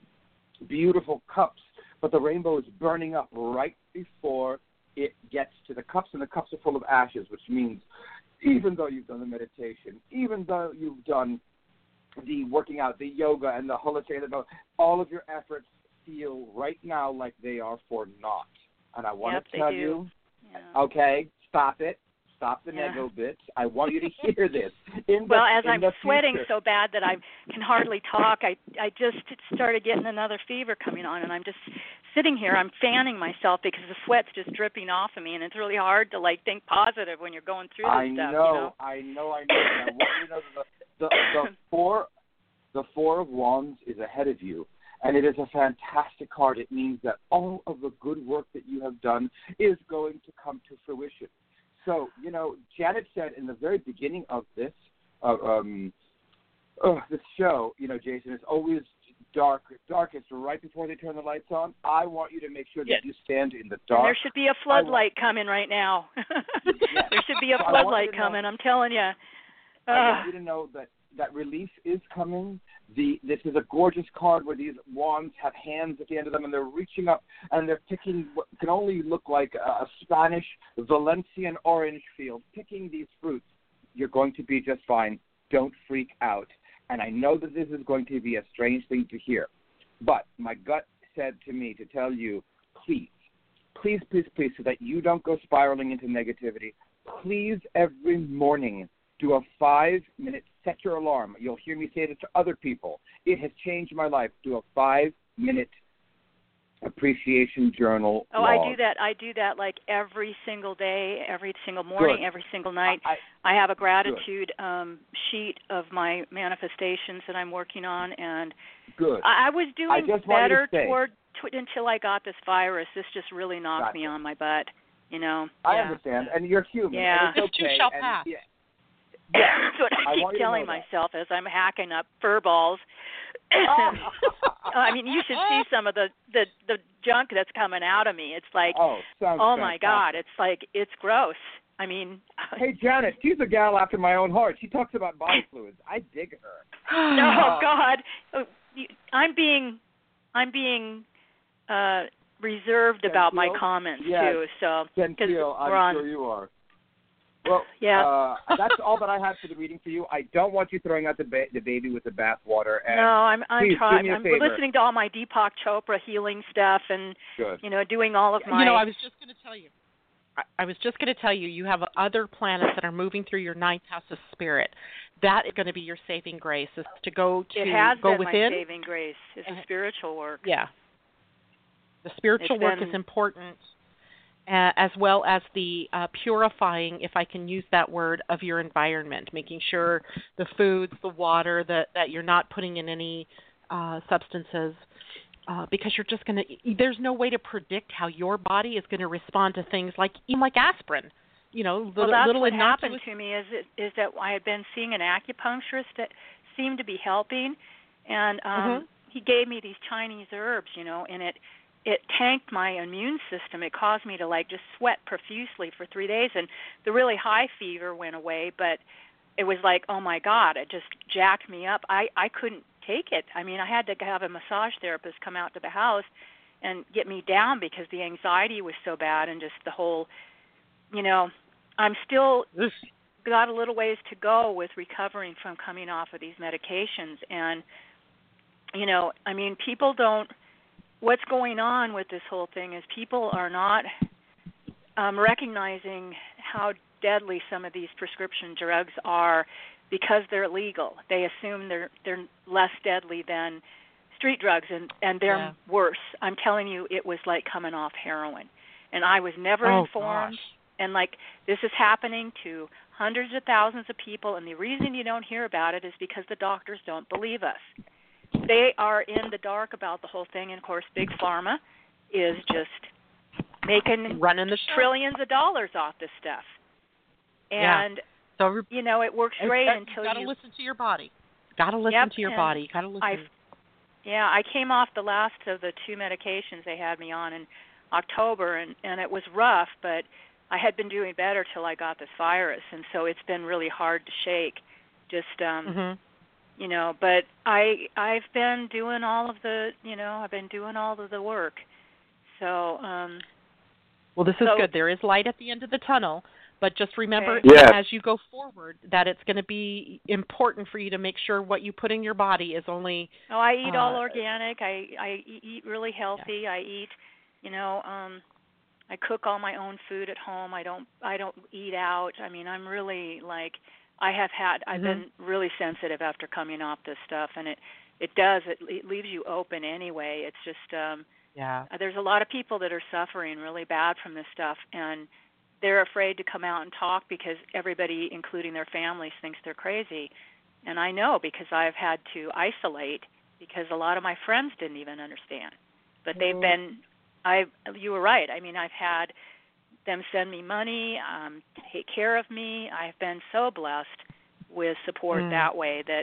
B: beautiful cups, but the rainbow is burning up right before it gets to the cups, and the cups are full of ashes, which means even though you've done the meditation, even though you've done the working out, the yoga, and the holistic, all of your efforts feel right now like they are for naught. And I want
D: Yep,
B: to
D: they
B: tell
D: do.
B: you,
D: Yeah.
B: okay, stop it. Stop the
D: Yeah.
B: nego bits. I want you to hear this. In the,
D: Well, as
B: in
D: I'm
B: the
D: sweating
B: future.
D: so bad that I can hardly talk, I I just started getting another fever coming on, and I'm just sitting here. I'm fanning myself because the sweat's just dripping off of me, and it's really hard to like think positive when you're going through this
B: I
D: stuff.
B: know,
D: You know?
B: I know, I know. And I want you to know that the, the, the four, the four of wands is ahead of you, and it is a fantastic card. It means that all of the good work that you have done is going to come to fruition. So, you know, Janet said in the very beginning of this, uh, um, uh, this show, you know, Jason, it's always dark, darkest right before they turn the lights on. I want you to make sure that
C: Yes.
B: you stand in the
D: And
B: dark.
D: there should be a floodlight coming right now.
B: Yes.
D: There should be a
B: So I want you
D: floodlight
B: to know-
D: coming. I'm telling you.
B: I want you to know that, that relief is coming. The This is a gorgeous card where these wands have hands at the end of them, and they're reaching up, and they're picking what can only look like a, a Spanish Valencian orange field, picking these fruits. You're going to be just fine. Don't freak out. And I know that this is going to be a strange thing to hear, but my gut said to me to tell you, please, please, please, please, so that you don't go spiraling into negativity, please every morning do a five-minute, set your alarm. You'll hear me say this to other people. It has changed my life. Do a five-minute appreciation journal
D: Oh,
B: log.
D: I do that. I do that like every single day, every single morning,
B: Good.
D: every single night.
B: I,
D: I have a gratitude um, sheet of my manifestations that I'm working on, and
B: good.
D: I, I was doing
B: I just want you
D: better
B: to say-
D: toward tw- until I got this virus. This just really knocked
B: Gotcha.
D: me on my butt. You know.
B: I
C: Yeah.
B: understand, and you're human.
D: Yeah.
B: And it's
C: This too
B: okay.
C: shall
B: and,
C: pass.
B: yeah,
E: Yes.
D: That's what I,
E: I
D: keep
E: want you to
D: telling
E: know that.
D: myself as I'm hacking up fur balls. I mean, you should see some of the, the, the junk that's coming out of me. It's like,
E: oh, sounds
D: oh
E: fantastic.
D: my God, it's like, it's gross. I mean,
E: Hey, Janet, she's a gal after my own heart. She talks about body fluids. I dig her.
D: no, God, I'm being, I'm being uh, reserved
E: Genteel?
D: about my comments
E: Yes.
D: too. So,
E: Gentile, I'm
D: on,
E: sure you are. Well,
D: yeah.
E: uh, that's all that I have for the reading for you. I don't want you throwing out the, ba- the baby with the bathwater.
D: No, I'm I'm
E: please,
D: trying.
E: do me a
D: I'm
E: favor.
D: listening to all my Deepak Chopra healing stuff, and
E: Good.
D: you know, doing all of my.
C: You know, I was just going to tell you. I, I was just going to tell you, you have other planets that are moving through your ninth house of spirit. That is going to be your saving grace, is to go to
D: it has
C: go
D: been
C: within.
D: my saving grace. It's a spiritual work.
C: Yeah. The spiritual
D: It's
C: work
D: been,
C: is important, uh, as well as the uh, purifying, if I can use that word, of your environment, making sure the foods, the water, that, that you're not putting in any uh, substances, uh, because you're just going to, there's no way to predict how your body is going to respond to things like, even like aspirin. You know, the
D: well, that's
C: little
D: what
C: innocuous...
D: happened to me is it, is that I had been seeing an acupuncturist that seemed to be helping, and um,
C: mm-hmm.
D: he gave me these Chinese herbs, you know, and it it tanked my immune system. It caused me to like just sweat profusely for three days, and the really high fever went away, but it was like, oh my God, it just jacked me up. I I couldn't take it. I mean, I had to have a massage therapist come out to the house and get me down because the anxiety was so bad, and just the whole, you know, I'm still got a little ways to go with recovering from coming off of these medications. And, you know, I mean, people don't, what's going on with this whole thing is people are not um, recognizing how deadly some of these prescription drugs are because they're legal. They assume they're they're less deadly than street drugs, and, and they're
C: yeah.
D: worse. I'm telling you, it was like coming off heroin. And I was never
C: oh,
D: informed.
C: Gosh.
D: And, like, this is happening to hundreds of thousands of people, and the reason you don't hear about it is because the doctors don't believe us. They are in the dark about the whole thing, and, of course, Big Pharma is just making
C: running the show.
D: trillions of dollars off this stuff. And,
C: yeah. so,
D: you know, it works great
C: and,
D: until
C: you... Got to
D: you...
C: listen to your body. Got to listen
D: yep,
C: to your body. Got to listen.
D: I've, yeah, I came off the last of the two medications they had me on in October, and, and it was rough, but I had been doing better till I got this virus, and so it's been really hard to shake. Just, um,
C: mm-hmm.
D: you know, but I I've been doing all of the, you know, I've been doing all of the work. So. Um,
C: well, this is
D: so,
C: good. There is light at the end of the tunnel, but just remember,
D: okay.
B: yes.
C: as you go forward, that it's going to be important for you to make sure what you put in your body is only.
D: Oh, I eat
C: uh,
D: all organic. I I eat really healthy.
C: Yeah.
D: I eat, you know. Um, I cook all my own food at home. I don't I don't eat out. I mean, I'm really like I have had I've
C: mm-hmm.
D: been really sensitive after coming off this stuff, and it it does it, it leaves you open anyway. It's just um
C: yeah.
D: there's a lot of people that are suffering really bad from this stuff, and they're afraid to come out and talk because everybody, including their families, thinks they're crazy. And I know because I've had to isolate because a lot of my friends didn't even understand. But they've
C: mm-hmm.
D: been I, you were right. I mean, I've had them send me money, um, take care of me. I've been so blessed with support
C: mm.
D: that way that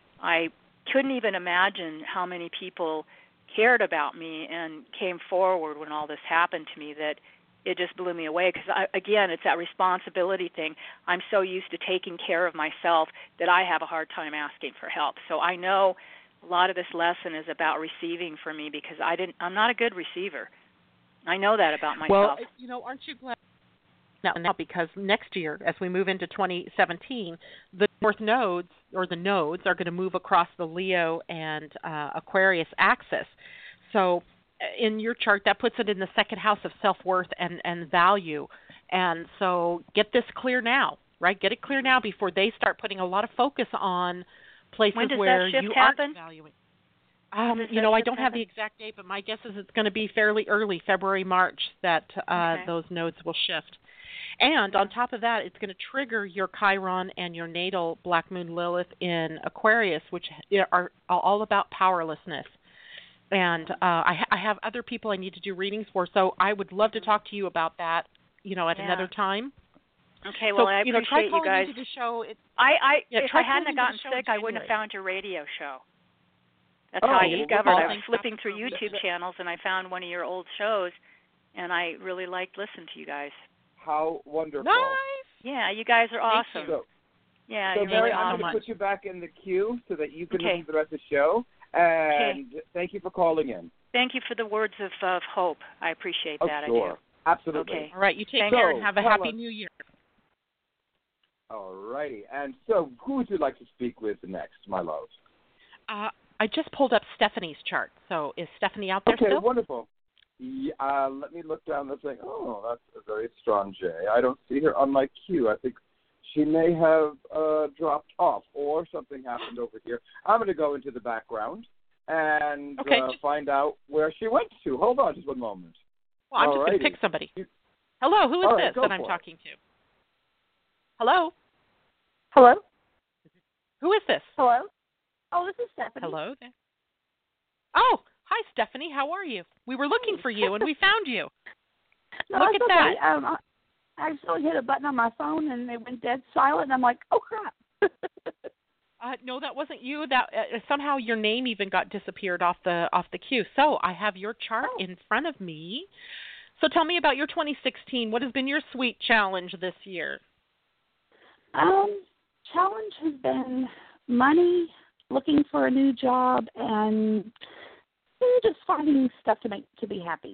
D: I couldn't even imagine how many people cared about me and came forward when all this happened to me, that it just blew me away. Because, again, it's that responsibility thing. I'm so used to taking care of myself that I have a hard time asking for help. So I know a lot of this lesson is about receiving for me because I didn't, I'm not a good receiver. I know that about myself.
C: Well, you know, aren't you glad now, now because next year, as we move into twenty seventeen, the North nodes, or the nodes, are going to move across the Leo and uh, Aquarius axis. So in your chart, that puts it in the second house of self-worth and, and value. And so get this clear now, right? Get it clear now before they start putting a lot of focus on places
D: when does
C: where
D: that shift
C: you
D: happen?
C: aren't valuing. Um, you know, I don't have the exact date, but my guess is it's going to be fairly early, February, March, that uh,
D: okay.
C: those nodes will shift. And on top of that, it's going to trigger your Chiron and your natal Black Moon Lilith in Aquarius, which are all about powerlessness. And uh, I, I have other people I need to do readings for, so I would love to talk to you about that, you know, at
D: yeah.
C: another time.
D: Okay, well,
C: so,
D: I
C: you know, try
D: appreciate
C: calling
D: you guys.
C: into the show. It,
D: I, I
C: yeah,
D: if
C: try
D: I hadn't
C: calling
D: have
C: into
D: gotten
C: the show
D: sick,
C: in
D: I wouldn't have
C: January.
D: found your radio show. That's
E: Oh,
D: how I
E: well,
D: discovered.
C: well,
D: I was
C: thanks.
D: flipping through YouTube channels and I found one of your old shows, and I really liked listening to you guys.
E: How wonderful.
C: Nice.
D: Yeah, you guys are
C: Thank
D: awesome.
C: you.
E: So,
D: Yeah,
E: so
D: you're
E: Mary,
D: really
E: I'm
D: awesome.
E: going to put you back in the queue so that you can
D: Okay.
E: listen to the rest of the show. And thank you for calling in.
D: Thank you for the words of, of hope. I appreciate
E: Oh,
D: that.
E: sure.
D: I do.
E: Absolutely.
D: Okay.
C: All right, you take
D: Thank
C: care
E: you.
C: and have a
E: So,
C: happy
E: tell us-
C: New Year.
E: All righty. And so who would you like to speak with next, my love?
C: Uh, I just pulled up Stephanie's chart. So is Stephanie out there
E: Okay,
C: still?
E: wonderful. Yeah, uh, let me look down the thing. Oh, that's a very strong J. I don't see her on my queue. I think she may have uh, dropped off or something happened over here. I'm going to go into the background and
C: Okay,
E: uh,
C: just-
E: find out where she went to. Hold on just one moment.
C: Well, I'm just going
E: Alrighty.
C: to pick somebody. Hello, who is
E: All right,
C: this
E: go
C: that I'm
E: for it.
C: talking to? Hello,
F: Hello?
C: who is this?
F: Hello? Oh, this is Stephanie.
C: Hello there. Oh, hi, Stephanie. How are you? We were looking for you, and we found you.
F: No,
C: Look
F: it's
C: at
F: okay.
C: that.
F: Um, I I accidentally hit a button on my phone, and it went dead silent, and I'm like, oh, crap.
C: Uh, no, that wasn't you. That uh, somehow your name even got disappeared off the off the queue. So I have your chart
F: Oh.
C: in front of me. So tell me about your twenty sixteen. What has been your sweet challenge this year?
F: um, challenge has been money, looking for a new job, and eh, just finding stuff to make to be happy.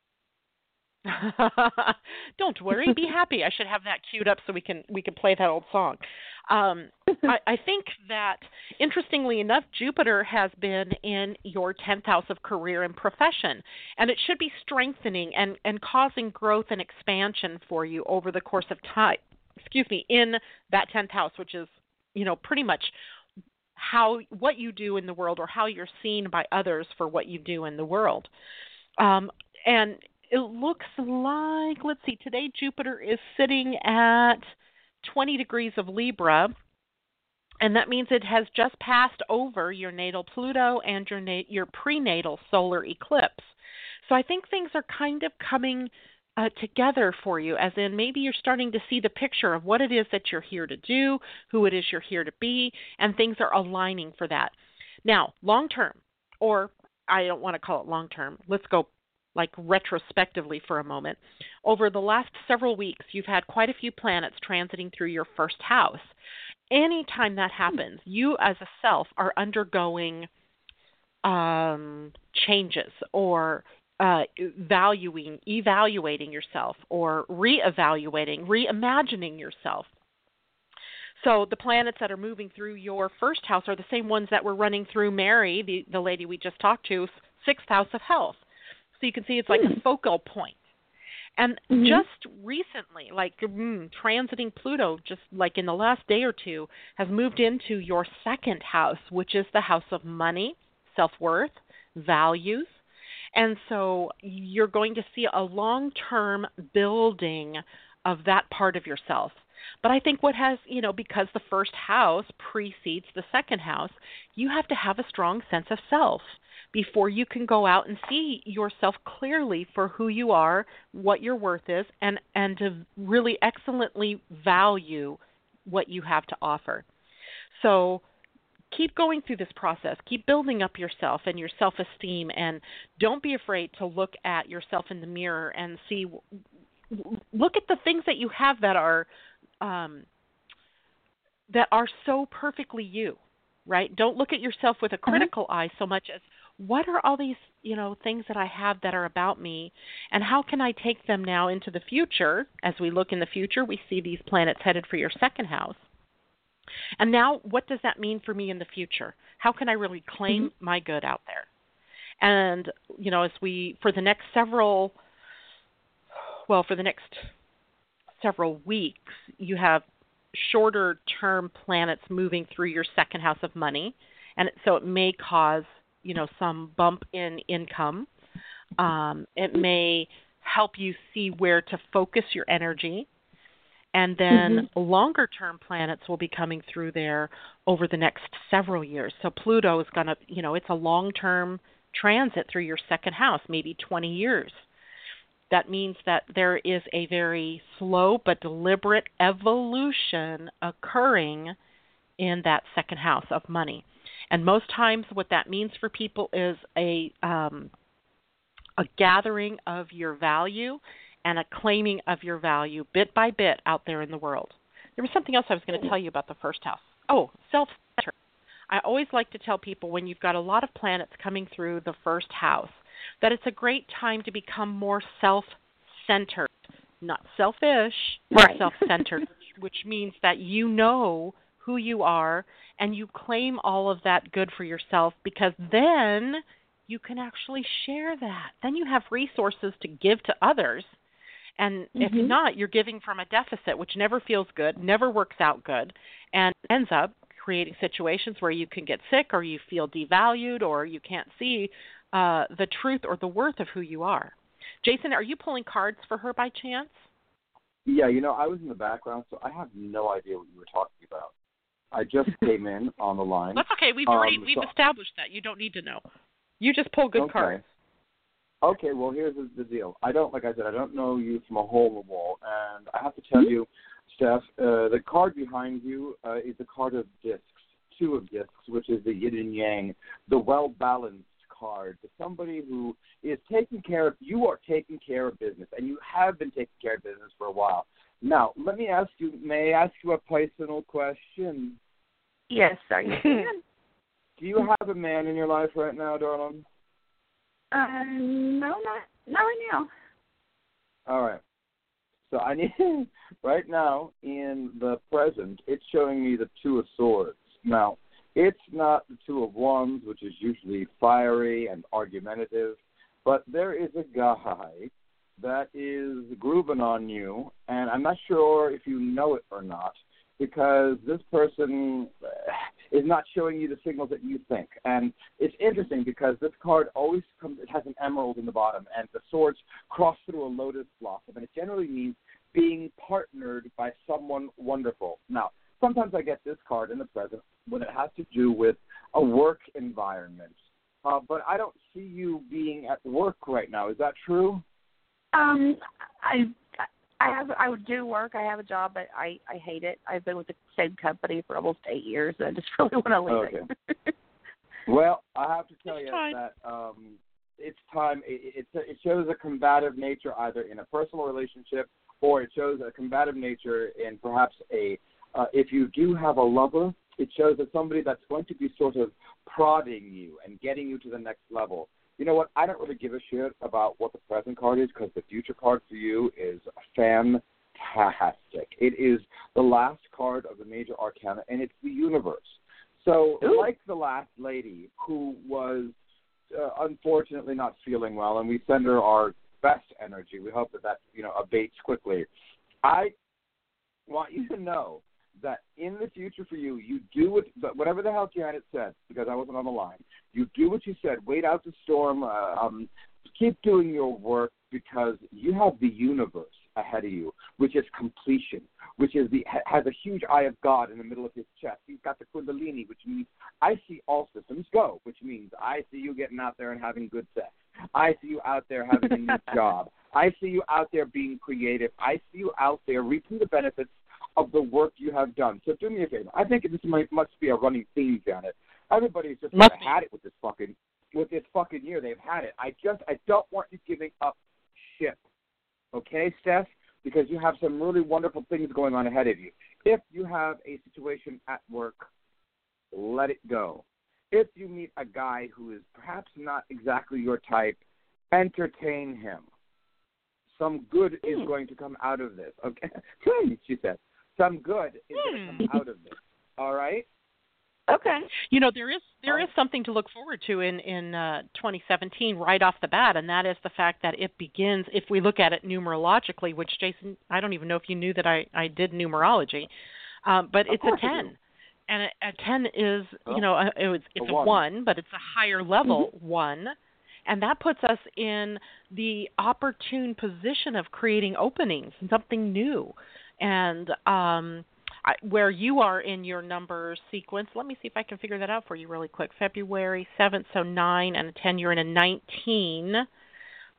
C: Don't worry, be happy. I should have that queued up so we can we can play that old song. Um, I, I think that interestingly enough, Jupiter has been in your tenth house of career and profession, and it should be strengthening and, and causing growth and expansion for you over the course of time. Excuse me, in that tenth house, which is you know pretty much how what you do in the world or how you're seen by others for what you do in the world, um, and it looks like, let's see, today Jupiter is sitting at twenty degrees of Libra, and that means it has just passed over your natal Pluto and your na- your prenatal solar eclipse. So I think things are kind of coming uh, together for you, as in maybe you're starting to see the picture of what it is that you're here to do, who it is you're here to be, and things are aligning for that. Now, long term, or I don't want to call it long term, let's go like retrospectively for a moment. Over the last several weeks, you've had quite a few planets transiting through your first house. Anytime that happens, you as a self are undergoing um, changes or uh, valuing, evaluating yourself or reevaluating, reimagining yourself. So the planets that are moving through your first house are the same ones that were running through Mary, the, the lady we just talked to, sixth house of health. So you can see it's like
F: Mm.
C: a focal point. And
F: Mhm.
C: just recently, like mm, transiting Pluto, just like in the last day or two, has moved into your second house, which is the house of money, self-worth, values. And so you're going to see a long-term building of that part of yourself. But I think what has, you know, because the first house precedes the second house, you have to have a strong sense of self before you can go out and see yourself clearly for who you are, what your worth is, and, and to really excellently value what you have to offer. So keep going through this process. Keep building up yourself and your self-esteem, and don't be afraid to look at yourself in the mirror and see, look at the things that you have that are um, that are so perfectly you, right? Don't look at yourself with a critical uh-huh. eye so much as, what are all these, you know, things that I have that are about me, and how can I take them now into the future? As we look in the future, we see these planets headed for your second house. And now, what does that mean for me in the future? How can I really claim mm-hmm. my good out there? And, you know, as we, for the next several, well, for the next several weeks, you have shorter term planets moving through your second house of money. And so it may cause, you know, some bump in income. Um, it may help you see where to focus your energy. And then mm-hmm. longer term planets will be coming through there over the next several years. So Pluto is going to, you know, it's a long term transit through your second house, maybe twenty years. that means that there is a very slow but deliberate evolution occurring in that second house of money. And most times what that means for people is a um, a gathering of your value and a claiming of your value bit by bit out there in the world. There was something else I was going to tell you about the first house. Oh, self-centered. I always like to tell people when you've got a lot of planets coming through the first house that it's a great time to become more self-centered, not selfish,
F: right.
C: self-centered, which means that you know who you are and you claim all of that good for yourself, because then you can actually share that. Then you have resources to give to others. And mm-hmm. if not, you're giving from a deficit, which never feels good, never works out good, and ends up creating situations where you can get sick or you feel devalued or you can't see uh, the truth or the worth of who you are. Jason, are you pulling cards for her by chance?
E: Yeah, you know, I was in the background, so I have no idea what you were talking about. I just came in on the line.
C: That's okay. We've already
E: um,
C: we've
E: so,
C: established that. You don't need to know. You just pull good
E: okay.
C: cards.
E: Okay, well, here's the, the deal. I don't, like I said, I don't know you from a hole in the wall, and I have to tell mm-hmm. you, Steph, uh, the card behind you uh, is a card of discs, two of discs, which is the yin and yang, the well-balanced card. To somebody who is taking care of, you are taking care of business, and you have been taking care of business for a while. Now, let me ask you, may I ask you a personal question?
F: Yes, are you can.
E: Do you have a man in your life right now, darling?
F: Uh, no, not, not right now.
E: All right. So I need, right now, in the present, it's showing me the Two of Swords. Now, it's not the Two of Wands, which is usually fiery and argumentative, but there is a guy that is grooving on you, and I'm not sure if you know it or not, because this person is not showing you the signals that you think. And it's interesting because this card always comes, it has an emerald in the bottom, and the swords cross through a lotus blossom, and it generally means being partnered by someone wonderful. Now, sometimes I get this card in the present when it has to do with a work environment, uh, but I don't see you being at work right now. Is that true?
F: Um, I I have I would do work. I have a job, but I, I hate it. I've been with the same company for almost eight years, and I just really want to leave
E: okay.
F: it.
E: Well, I have to tell
C: it's
E: you
C: time.
E: that um, it's time. It, it, it shows a combative nature either in a personal relationship, or it shows a combative nature in perhaps a. Uh, if you do have a lover, it shows that somebody that's going to be sort of prodding you and getting you to the next level. You know what? I don't really give a shit about what the present card is, because the future card for you is fantastic. It is the last card of the major arcana, and it's the universe. So,
F: Ooh.
E: like the last lady who was uh, unfortunately not feeling well, and we send her our best energy. We hope that that you know abates quickly. I want you to know that in the future for you, you do what, whatever the hell Janet said, because I wasn't on the line. You do what you said. Wait out the storm. Uh, um, keep doing your work, because you have the universe ahead of you, which is completion, which is the has a huge eye of God in the middle of his chest. He's got the Kundalini, which means I see all systems go, which means I see you getting out there and having good sex. I see you out there having a new job. I see you out there being creative. I see you out there reaping the benefits of the work you have done. So do me a favor. I think this might, must be a running theme, Janet. Everybody's just
C: Must
E: had it with this fucking with this fucking year. They've had it. I just I don't want you giving up shit. Okay, Steph? Because you have some really wonderful things going on ahead of you. If you have a situation at work, let it go. If you meet a guy who is perhaps not exactly your type, entertain him. Some good is going to come out of this. Okay, she said. Some good is going to come out of this. All right?
F: Okay.
C: You know, there is there is something to look forward to in in uh, twenty seventeen right off the bat, and that is the fact that it begins. If we look at it numerologically, which Jason, I don't even know if you knew that I, I did numerology, um, but it's a ten, and a, a ten is oh. you know a, it was, it's a, a one. one, but it's a higher level mm-hmm. one, and that puts us in the opportune position of creating openings and something new, and um, I, where you are in your number sequence. Let me see if I can figure that out for you really quick. February seventh, so nine and a ten. You're in a nineteen.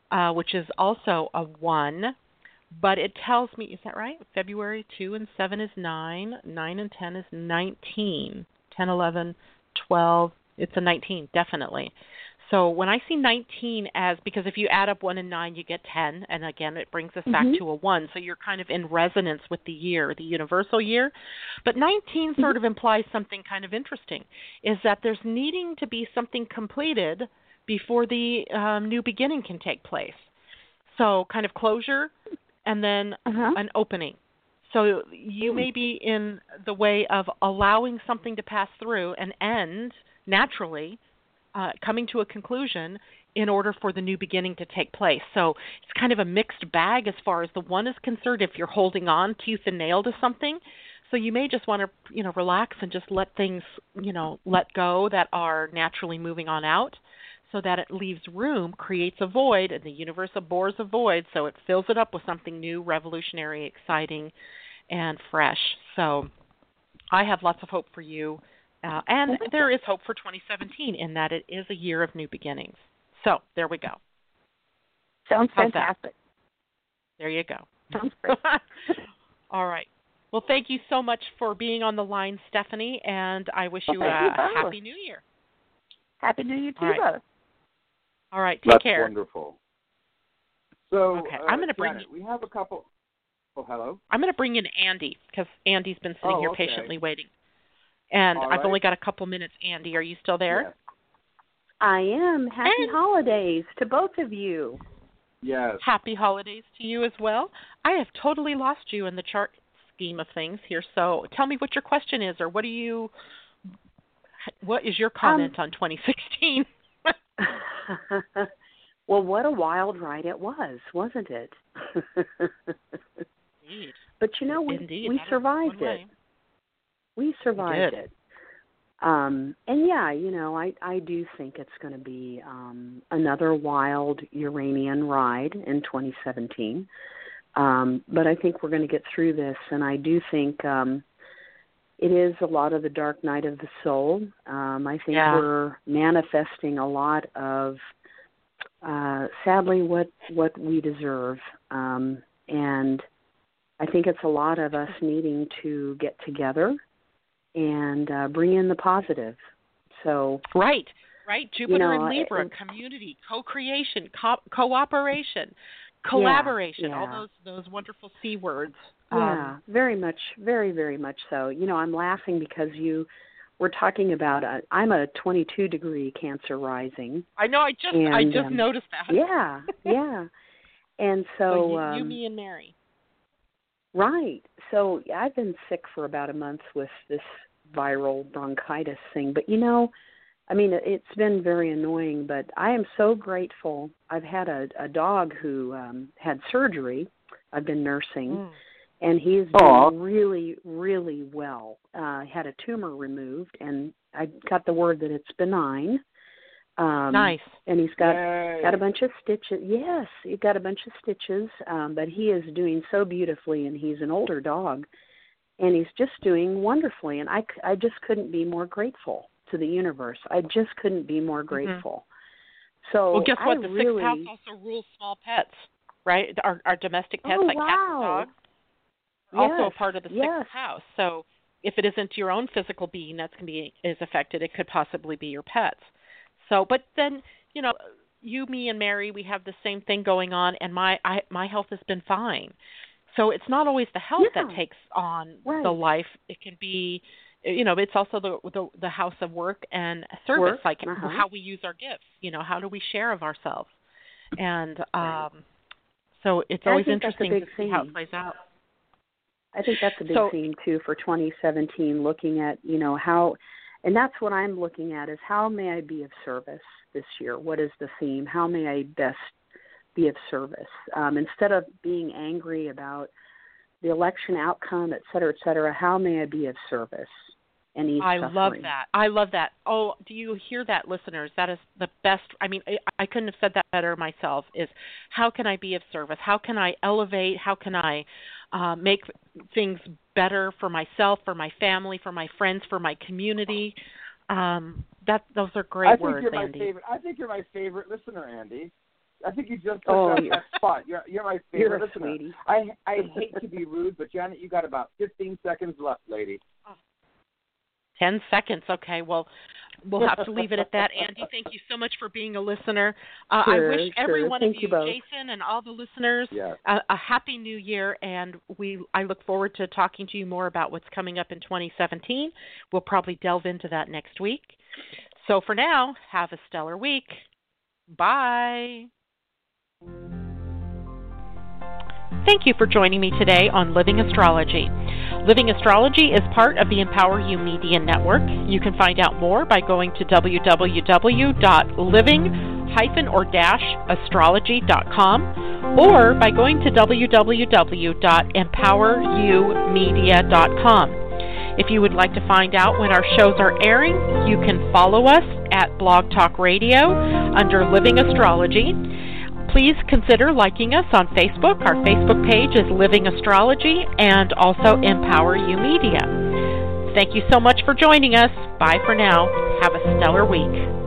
C: uh, which is also a one. But it tells me, is that right? February, two and seven is nine. nine and ten is nineteen. ten, eleven, twelve, it's a nineteen, definitely. So when I see nineteen as, because if you add up one and nine, you get ten. And again, it brings us back
F: Mm-hmm.
C: to a one. So you're kind of in resonance with the year, the universal year. But nineteen mm-hmm. sort of implies something kind of interesting, is that there's needing to be something completed before the um, new beginning can take place. So kind of closure and then
F: uh-huh.
C: an opening. So you may be in the way of allowing something to pass through and end naturally, uh, coming to a conclusion in order for the new beginning to take place. So it's kind of a mixed bag as far as the one is concerned if you're holding on tooth and nail to something. So you may just want to, you know, relax and just let things, you know, let go that are naturally moving on out, so that it leaves room, creates a void, and the universe abhors a void, so it fills it up with something new, revolutionary, exciting, and fresh. So I have lots of hope for you, uh, and there is hope for twenty seventeen in that it is a year of new beginnings. So there we go.
F: Sounds
C: How's
F: fantastic.
C: that? There you go.
F: Sounds great.
C: All right. Well, thank you so much for being on the line, Stephanie, and I wish you
F: well,
C: a
F: you
C: happy new year.
F: Happy New Year to
C: All
F: you
C: right.
F: both.
C: All right, take
E: That's
C: care.
E: wonderful. So,
C: Okay,
E: uh,
C: I'm going to bring.
E: Janet, we have a couple. Oh, hello.
C: I'm going to bring in Andy because Andy's been sitting
E: Oh,
C: here
E: okay.
C: patiently waiting, and
E: All
C: I've
E: right.
C: only got a couple minutes. Andy, are you still there?
E: Yes.
G: I am. Happy
C: And-
G: holidays to both of you.
E: Yes.
C: Happy holidays to you as well. I have totally lost you in the chart scheme of things here. So tell me what your question is, or what do you? What is your comment
G: Um,
C: on twenty sixteen?
G: Well, what a wild ride it was, wasn't it?
C: Indeed.
G: But you know, we
C: Indeed.
G: we
C: That is
G: survived
C: one
G: it.
C: way.
G: We survived
C: did.
G: it. Um, and yeah, you know, I, I do think it's going to be um, another wild Uranian ride in twenty seventeen. Um, but I think we're going to get through this, and I do think um, it is a lot of the dark night of the soul. Um, I think
C: Yeah.
G: we're manifesting a lot of, uh, sadly, what what we deserve. Um, and I think it's a lot of us needing to get together and uh, bring in the positive. So
C: Right, right. Jupiter
G: You know,
C: and Libra,
G: it-
C: community, co-creation, co- cooperation, collaboration, all
G: yeah.
C: those those wonderful C words.
G: yeah,
C: Um,
G: very much, very, very much so. You know, I'm laughing because you were talking about, a, I'm a twenty-two degree Cancer rising.
C: I know. I just I
G: And,
C: just
G: um,
C: noticed that.
G: Yeah, yeah. And so,
C: So you,
G: um,
C: you, me, and Mary.
G: right. So I've been sick for about a month with this viral bronchitis thing. But, you know, I mean, it- it's been very annoying, but I am so grateful. I've had a, a dog who um, had surgery. I've been nursing,
C: Mm.
G: and he's
E: Aw.
G: doing really, really well. Uh, had a tumor removed, and I got the word that it's benign. Um,
C: Nice.
G: And he's got
E: Yay.
G: got a bunch of stitches. Yes, he got a bunch of stitches, um, but he is doing so beautifully, and he's an older dog, and he's just doing wonderfully. And I, c- I just couldn't be more grateful to the universe. I just couldn't be more grateful. So
C: Well, guess what?
G: I
C: The
G: really,
C: sixth house also rules small pets, right? Our, our domestic pets,
G: Oh,
C: like cats and
G: wow.
C: dogs, also a
G: Yes,
C: part of the sixth
G: yes.
C: house. So if it isn't your own physical being that's going to be is affected, it could possibly be your pets. So, but then, you know, you, me, and Mary, we have the same thing going on, and my I, my health has been fine. So it's not always the health that
G: Yeah.
C: takes on
G: Right.
C: the life. It can be, you know, it's also the the, the house of work and service,
G: Work,
C: like
G: uh-huh.
C: how we use our gifts. You know, how do we share of ourselves? And um, so it's
G: I
C: always
G: think that's a
C: interesting to
G: big
C: see how it
G: theme.
C: plays out.
G: I think that's a big
C: So-
G: theme too for twenty seventeen, looking at, you know, how, and that's what I'm looking at is how may I be of service this year? What is the theme? How may I best be of service? Um, instead of being angry about the election outcome, et cetera, et cetera, how may I be of service and ease
C: I
G: suffering?
C: love that. I love that. Oh, do you hear that, listeners? That is the best. I mean, I, I couldn't have said that better myself. Is how can I be of service? How can I elevate? How can I uh, make things better for myself, for my family, for my friends, for my community? Um, that those are great
E: I think
C: words,
E: you're my
C: Andy.
E: favorite. I think you're my favorite listener, Andy. I think you just took
G: Oh,
E: up
G: you're-
E: that spot. You're you're my
G: You're
E: favorite
G: a
E: listener.
G: sweetie.
E: I I hate to be rude, but Janet, you got about fifteen seconds left, lady.
C: Ten seconds. Okay, well, we'll have to leave it at that. Andy, thank you so much for being a listener. Uh,
G: Sure,
C: I wish
G: sure.
C: every one
G: Thank
C: of
G: you
C: you,
G: both.
C: Jason, and all the listeners,
E: Yes.
C: a, a happy new year, and we I look forward to talking to you more about what's coming up in twenty seventeen. We'll probably delve into that next week. So for now, have a stellar week. Bye. Thank you for joining me today on Living Astrology. Living Astrology is part of the Empower You Media Network. You can find out more by going to w w w dot living dash astrology dot com or by going to w w w dot empower you media dot com. If you would like to find out when our shows are airing, you can follow us at Blog Talk Radio under Living Astrology. Please consider liking us on Facebook. Our Facebook page is Living Astrology and also Empower You Media. Thank you so much for joining us. Bye for now. Have a stellar week.